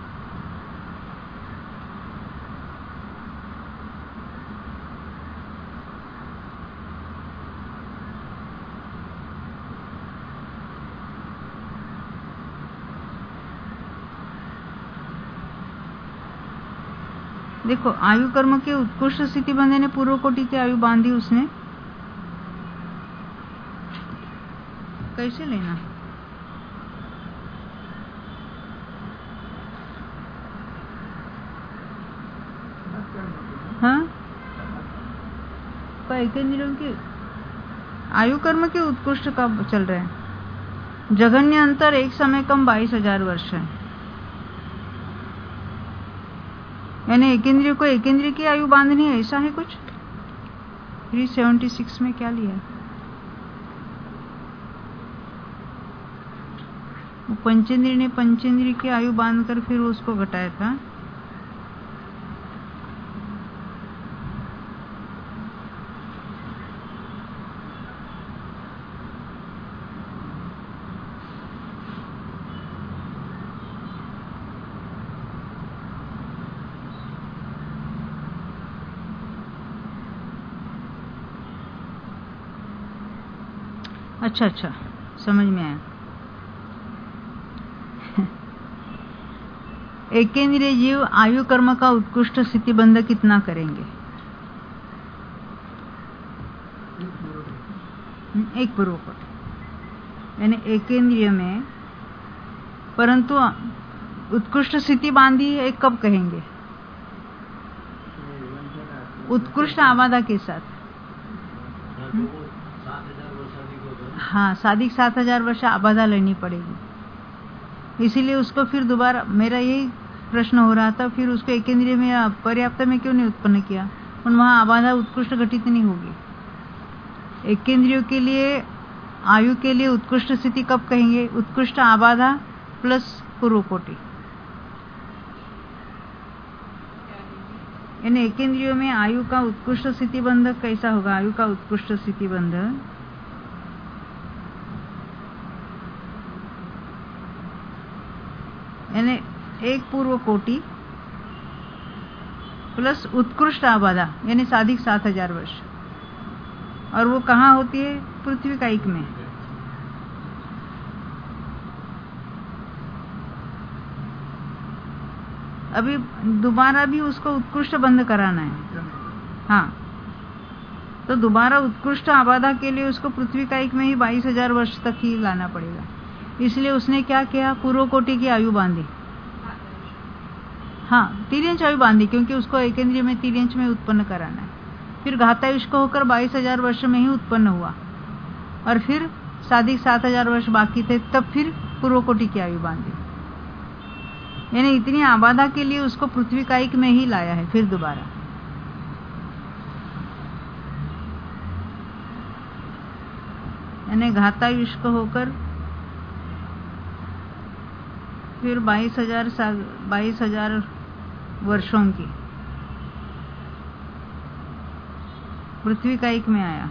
Speaker 1: देखो, आयु कर्म के उत्कृष्ट स्थिति बंधे ने पूर्व कोटि की आयु बांधी, उसने कैसे लेना? हाँ, एकेंद्रियों की आयु कर्म के उत्कृष्ट का चल रहे हैं। जघन्य अंतर एक समय कम 22,000 वर्ष है। यानी एकेंद्रिय को एकेंद्रिय की आयु बांधनी है, ऐसा है कुछ। 376 में क्या लिया है? वो पंचेंद्रिय ने पंचेंद्रिय की आयु बांधकर फिर उसको घटाया था। अच्छा, समझ में आया। एकेंद्रिय जीव आयु कर्म का उत्कृष्ट स्थितिबंध कितना करेंगे? एक पूर्वकोटि, यानी एकेंद्रिय में, परंतु उत्कृष्ट स्थिति बांधी एक कब कहेंगे? उत्कृष्ट आबादा के साथ। हाँ, साधिक 7,000 वर्ष आबादा लेनी पड़ेगी। इसीलिए उसको फिर दोबारा, मेरा यही प्रश्न हो रहा था, फिर उसको एकेंद्रिय में पर्याप्त में क्यों नहीं उत्पन्न किया? और वहां आबादा उत्कृष्ट घटित नहीं होगी। एकेंद्रियों के लिए आयु के लिए उत्कृष्ट स्थिति कब कहेंगे? उत्कृष्ट आबादा प्लस पूर्व कोटि। यानी एकेंद्रियों में आयु का उत्कृष्ट स्थितिबंध कैसा होगा? आयु का उत्कृष्ट स्थितिबंध यानी एक पूर्व कोटि प्लस उत्कृष्ट आबादा यानी साधिक 7,000 वर्ष। और वो कहाँ होती है? पृथ्वी कायिक में। अभी दोबारा भी उसको उत्कृष्ट बंध कराना है। हाँ, तो दोबारा उत्कृष्ट आबादा के लिए उसको पृथ्वी कायिक में ही 22,000 वर्ष तक ही लाना पड़ेगा। इसलिए उसने क्या किया? पूर्व कोटि की आयु बांधी। हाँ, तिर्यंच आयु बांधी, क्योंकि उसको एकेंद्रिय में तिर्यंच में उत्पन्न कराना है। फिर घातायुष को होकर 22,000 वर्ष में ही उत्पन्न हुआ, और फिर साधिक 7,000 वर्ष बाकी थे, तब फिर पूर्व कोटि की आयु बांधी। यानी इतनी आबादा के लिए उसको पृथ्वी कायिक में ही लाया है फिर दोबारा। यानी घातायुष को होकर फिर 22,000 वर्षों की पृथ्वी कायिक में आया।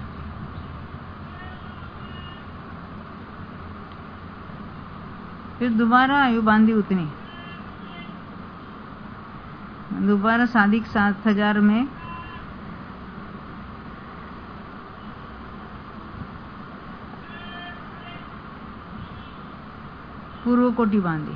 Speaker 1: फिर दोबारा आयु बांधी उतनी, दोबारा साधिक 7,000 में पूर्व कोटि बांधी,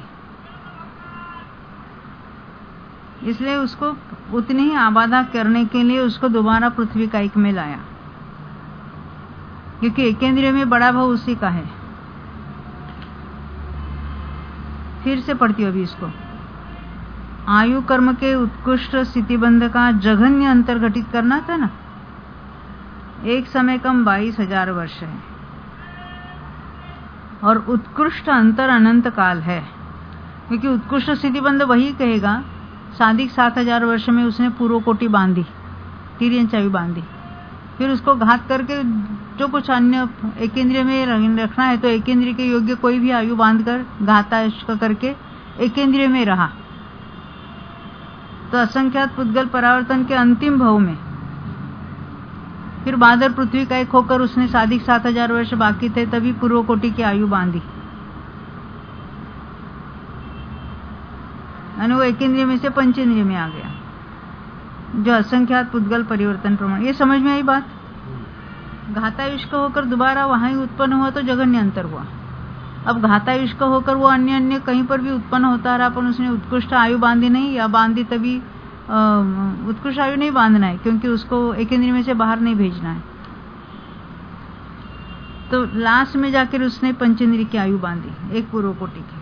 Speaker 1: इसलिए उसको उतनी ही आबादा करने के लिए उसको दोबारा पृथ्वी कायिक में लाया, क्योंकि एकेंद्रिय में बड़ा भाव उसी का है। फिर से पढ़ती हूँ अभी इसको। आयु कर्म के उत्कृष्ट स्थितिबंध का जघन्य अंतर घटित करना था ना, एक समय कम 22,000 वर्ष है और उत्कृष्ट अंतर अनंत काल है, क्योंकि उत्कृष्ट स्थितिबंध वही कहेगा। साधिक 7,000 वर्ष में उसने पूर्व कोटि बांधी, तिर्यन चावी बांधी, फिर उसको घात करके जो कुछ अन्य एकेंद्रिय में रखना है तो एकेंद्रिय के योग्य कोई भी आयु बांधकर घातायुष्क करके एकेंद्रिय में रहा। तो असंख्यात पुद्गल परावर्तन के अंतिम भाव में फिर बादर पृथ्वी का एक होकर उसने साधिक 7,000 वर्ष बाकी थे, तभी पूर्व कोटि की आयु बांधी और वो एकेंद्रिय में से पंचेंद्रिय में आ गया, जो असंख्यात पुद्गल परिवर्तन प्रमाण। ये समझ में आई बात? घातायुष्क होकर दोबारा वहां ही उत्पन्न हुआ तो जघन्य अंतर हुआ। अब घातायुष्क होकर वो अन्य कहीं पर भी उत्पन्न होता रहा, पर उसने उत्कृष्ट आयु बांधी नहीं, या बांधी तभी उत्कृष्ट आयु नहीं बांधना है, क्योंकि उसको एकेंद्रिय में से बाहर नहीं भेजना है। तो लास्ट में जाकर उसने पंचेंद्रिय की आयु बांधी, एक पूर्व कोटि की।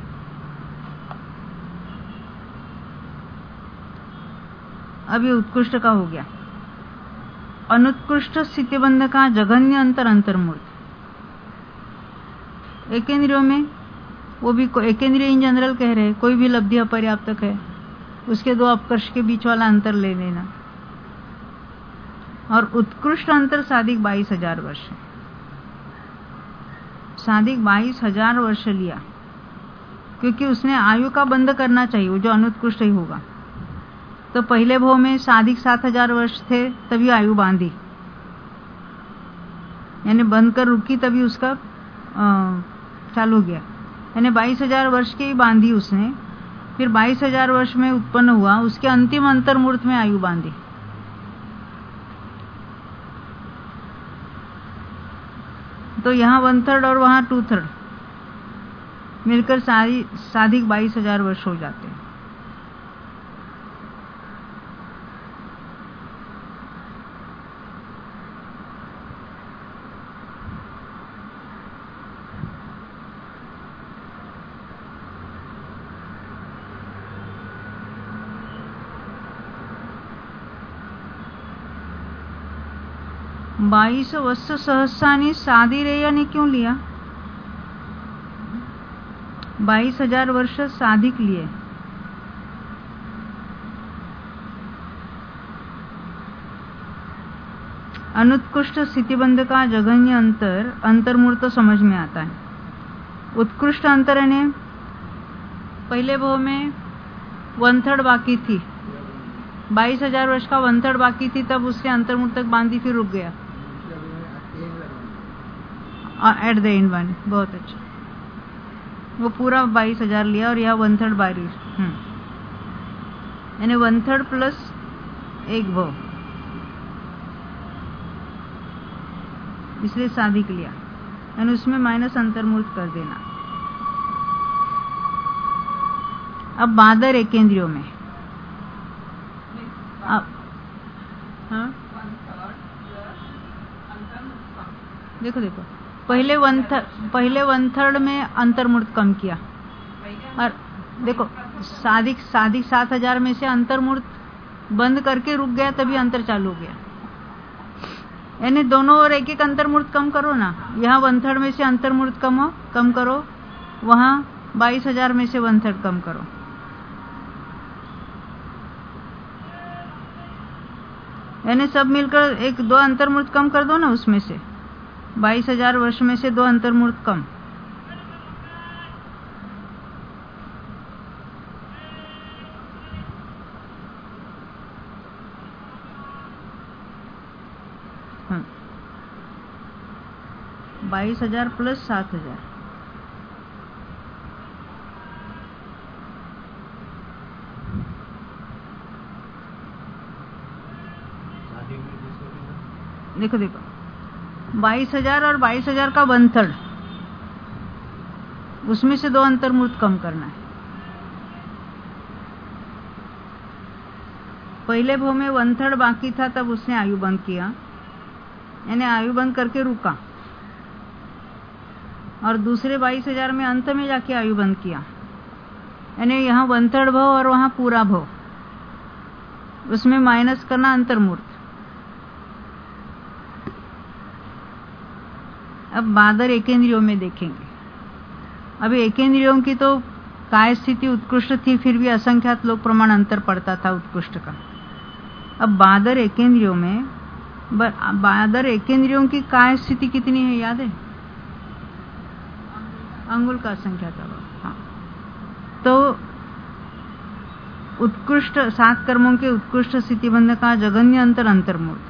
Speaker 1: अब ये उत्कृष्ट का हो गया। अनुत्कृष्ट स्थितिबंध का जघन्य अंतर अंतर्मूर्त, एकेंद्रियों में वो भी एकेंद्रिय इन जनरल कह रहे, कोई भी लब्धि अपर्याप्तक है उसके दो अपकर्ष के बीच वाला अंतर ले लेना। और उत्कृष्ट अंतर साधिक 22,000 वर्ष, साधिक 22,000 वर्ष लिया, क्योंकि उसने आयु का बंध करना चाहिए, वो जो अनुत्कृष्ट ही होगा। तो पहले भाव में साधिक 7,000 वर्ष थे, तभी आयु बांधी, यानी बंद कर रुकी, तभी उसका चालू हो गया, यानी 22,000 वर्ष की बांधी उसने। फिर 22,000 वर्ष में उत्पन्न हुआ, उसके अंतिम अंतर्मूर्त में आयु बांधी। तो यहाँ 1/3 और वहां 2/3 मिलकर साधिक 22,000 वर्ष हो जाते हैं। बाईस वत्स सहस्रानी साधिरेय ने क्यों लिया? 22,000 वर्ष साधिक लिए। अनुत्कृष्ट स्थितिबंध का जघन्य अंतर अंतर्मूर्त समझ में आता है। उत्कृष्ट अंतर ने पहले भाव में 1/3 बाकी थी, 22,000 वर्ष का 1/3 बाकी थी, तब उससे अंतर्मूर्त तक बांधी, फिर रुक गया एट द एंड वन। बहुत अच्छा, वो पूरा 22,000 लिया और यह 1/3 बारिश, यानी 1/3 प्लस एक भाव, इसलिए साधिक लिया, यानी उसमें माइनस अंतर्मूर्त कर देना। अब बादर एकेंद्रियों में अब देखो पहले 1/3 में अंतर्मूर्त कम किया, और देखो साधिक 7,000 में से अंतर्मूर्त बंद करके रुक गया, तभी अंतर चालू हो गया। यानी दोनों ओर एक एक अंतर्मूर्त कम करो ना, यहाँ 1/3 में से अंतर्मूर्त कम करो, वहां 22,000 में से 1/3 कम करो। यानी सब मिलकर एक 2 अंतर्मूर्त कम कर दो ना, उसमें से 22,000 वर्ष में से 2 अंतर्मूर्त कम। हाँ, 22,000 प्लस 7,000, देखो 22,000 और 22,000 का 1/3, उसमें से 2 अंतर्मूर्त कम करना है। पहले भाव में 1/3 बाकी था, तब उसने आयु बंद किया, यानी आयु बंद करके रुका, और दूसरे 22,000 में अंत में जाके आयु बंद किया, यानी यहाँ 1/3 भाव और वहां पूरा भाव, उसमें माइनस करना अंतर्मूर्त। अब बादर एकेंद्रियों में देखेंगे। अभी एकेंद्रियों की तो काय स्थिति उत्कृष्ट थी, फिर भी असंख्यात लोक प्रमाण अंतर पड़ता था उत्कृष्ट का। अब बादर एकेंद्रियों में, बादर एकेंद्रियों की काय स्थिति कितनी है याद है? अंगुल का असंख्यात भाव। हाँ, तो उत्कृष्ट 7 कर्मों के उत्कृष्ट स्थितिबंध का जगन्य अंतर अंतर्मूर्त,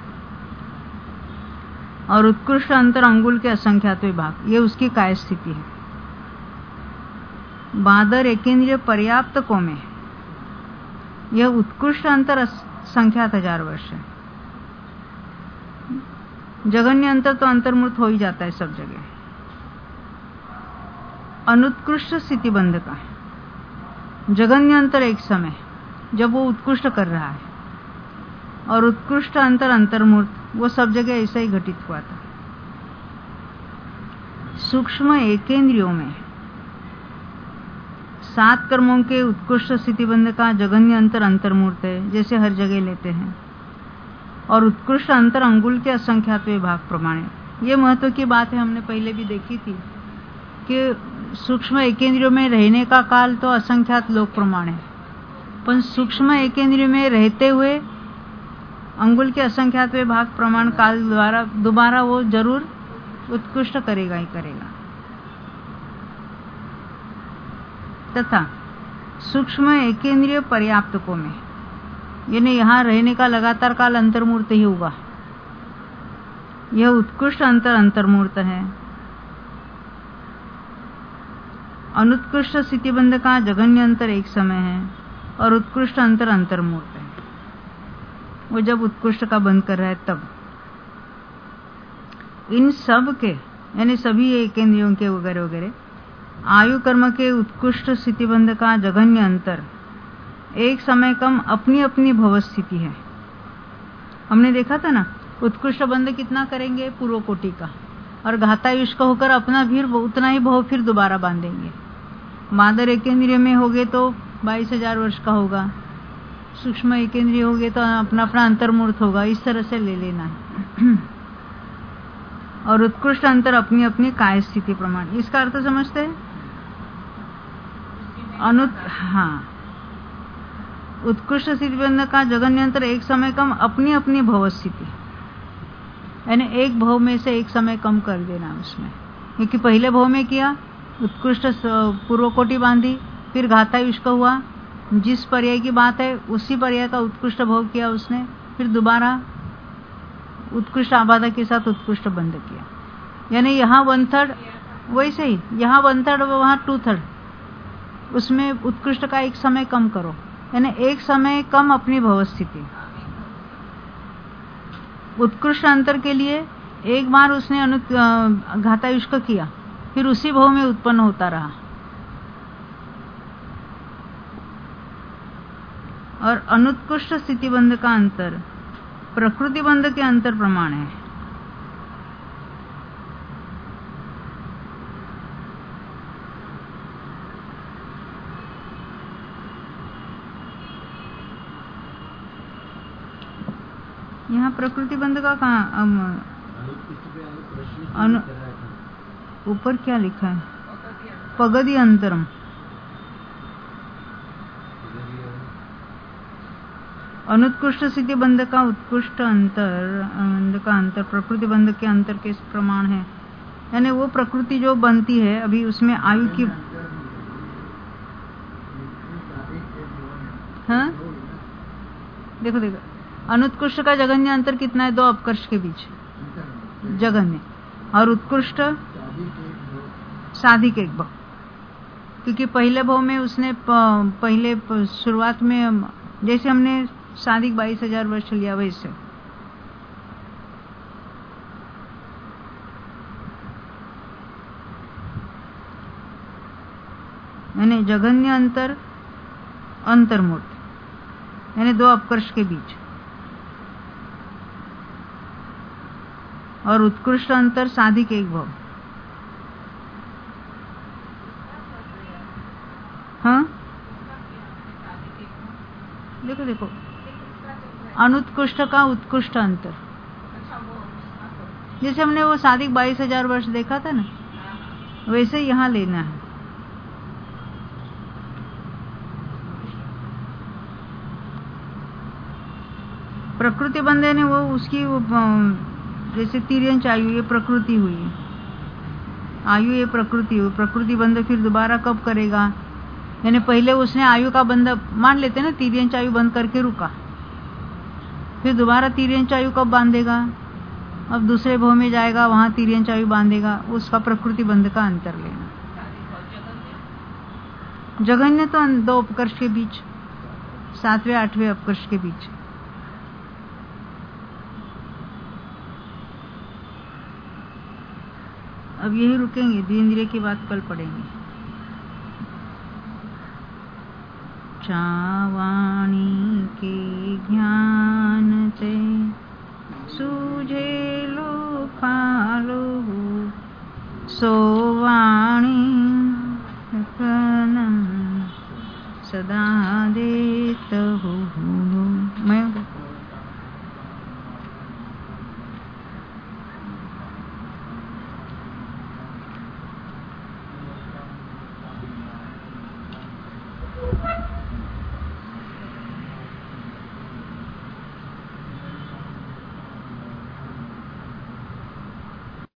Speaker 1: और उत्कृष्ट अंतर अंगुल के असंख्यात भाग, ये उसकी काय स्थिति है। बादर एकेंद्रिय पर्याप्त को में यह उत्कृष्ट अंतर संख्यात 1000 वर्ष है। जगन्य अंतर तो अंतर्मूर्त हो ही जाता है सब जगह। अनुत्कृष्ट स्थितिबंध का जगन्य अंतर एक समय जब वो उत्कृष्ट कर रहा है, और उत्कृष्ट अंतर अंतर्मूर्त वो सब जगह ऐसा ही घटित हुआ था। सूक्ष्म एकेंद्रियों में 7 कर्मों के उत्कृष्ट स्थितिबंध का जगन्य अंतर अंतर्मूर्त है, जैसे हर जगह लेते हैं, और उत्कृष्ट अंतर अंगुल के असंख्यात भाग प्रमाण। ये महत्व की बात है, हमने पहले भी देखी थी कि सूक्ष्म एकेंद्रियों में रहने का काल तो असंख्यात लोक प्रमाण है, पर सूक्ष्म एकेंद्रिय में रहते हुए अंगुल के असंख्यात भाग प्रमाण काल द्वारा दोबारा वो जरूर उत्कृष्ट करेगा ही करेगा। तथा सूक्ष्म एकेंद्रिय पर्याप्तकों में, यानी यहाँ रहने का लगातार काल अंतर्मूर्त ही होगा, यह उत्कृष्ट अंतर अंतर्मूर्त है। अनुत्कृष्ट स्थितिबंध का जगन्य अंतर एक समय है, और उत्कृष्ट अंतर अंतर्मूर्त है, वो जब उत्कृष्ट का बंद कर रहा है तब। इन सब के, यानी सभी एकेंद्रियों के वगैरह वगैरह आयु कर्म के उत्कृष्ट स्थितिबंध का जगन्य अंतर एक समय कम अपनी अपनी भव स्थिति है। हमने देखा था ना, उत्कृष्ट बंध कितना करेंगे? पूर्व कोटि का, और घातायुष का होकर अपना भी उतना ही भाव फिर दोबारा बांधेंगे। मादर एकेंद्रिय में होगे तो 22,000 वर्ष का होगा, सूक्ष्म एकेंद्रिय होगे तो अपना अपना अंतर्मूर्त होगा, इस तरह से ले लेना है। और उत्कृष्ट अंतर अपनी अपनी काय स्थिति प्रमाण, इसका अर्थ समझते हैं? हाँ, उत्कृष्ट स्थितिबंध का जगन्य अंतर एक समय कम अपनी अपनी भव स्थिति, यानी एक भव में से एक समय कम कर देना उसमें, क्योंकि पहले भव में किया उत्कृष्ट पूर्व कोटि बांधी, फिर घातायुष का हुआ, जिस पर्याय की बात है उसी पर्याय का उत्कृष्ट भव किया उसने, फिर दोबारा उत्कृष्ट आबादा के साथ उत्कृष्ट बंध किया, यानी यहाँ 1/3, वैसे ही यहाँ 1/3 वहाँ 2/3, उसमें उत्कृष्ट का एक समय कम करो, यानी एक समय कम अपनी भव स्थिति। उत्कृष्ट अंतर के लिए एक बार उसने घातायुष का किया, फिर उसी भव में उत्पन्न होता रहा, और अनुत्कृष्ट स्थितिबंध का अंतर प्रकृति बंध के अंतर प्रमाण है। यहाँ प्रकृति बंध का कहाँ? ऊपर क्या लिखा है? पगदी अंतरम। अनुत्कृष्ट स्थिति बंध का उत्कृष्ट अंतर प्रकृति बंध के अंतर के प्रमाण है, यानी वो प्रकृति जो बनती है अभी उसमें आयु की। हाँ, देखो देखो, अनुत्कृष्ट का जगन्य अंतर कितना है? 2 अपकर्ष के बीच जगन्य, और उत्कृष्ट साधिक एक भाव, क्योंकि पहले भाव में उसने पहले शुरुआत में जैसे हमने साधिक 22,000 वर्ष लिया वैसे। यानी जघन्य अंतर अंतर्मूर्त यानी दो अपकर्ष के बीच, और उत्कृष्ट अंतर साधिक एक भाव। हाँ देखो देखो, अनुत्कृष्ट का उत्कृष्ट अंतर, जैसे हमने वो साधिक 22,000 वर्ष देखा था ना, वैसे यहाँ लेना है। प्रकृति बंधे ने वो उसकी जैसे तिर्यंच आयु ये प्रकृति हुई, आयु ये प्रकृति हुई, प्रकृति बंध फिर दोबारा कब करेगा, यानी पहले उसने आयु का बंध मान लेते ना, तिर्यंच आयु बंद करके रुका, फिर दोबारा तिर्यंच आयु कब बांधेगा, अब दूसरे भव में जाएगा, वहां तिर्यंच आयु बांधेगा, उसका प्रकृति बंध का अंतर लेना। जघन्य तो दो अपकर्ष के बीच, 7वें 8वें अपकर्ष के बीच। अब यही रुकेंगे, द्विंद्रिय की बात कल पढ़ेंगे। चावाणी के ज्ञान ते सूझे लो फालो, सोवाणी सदा दे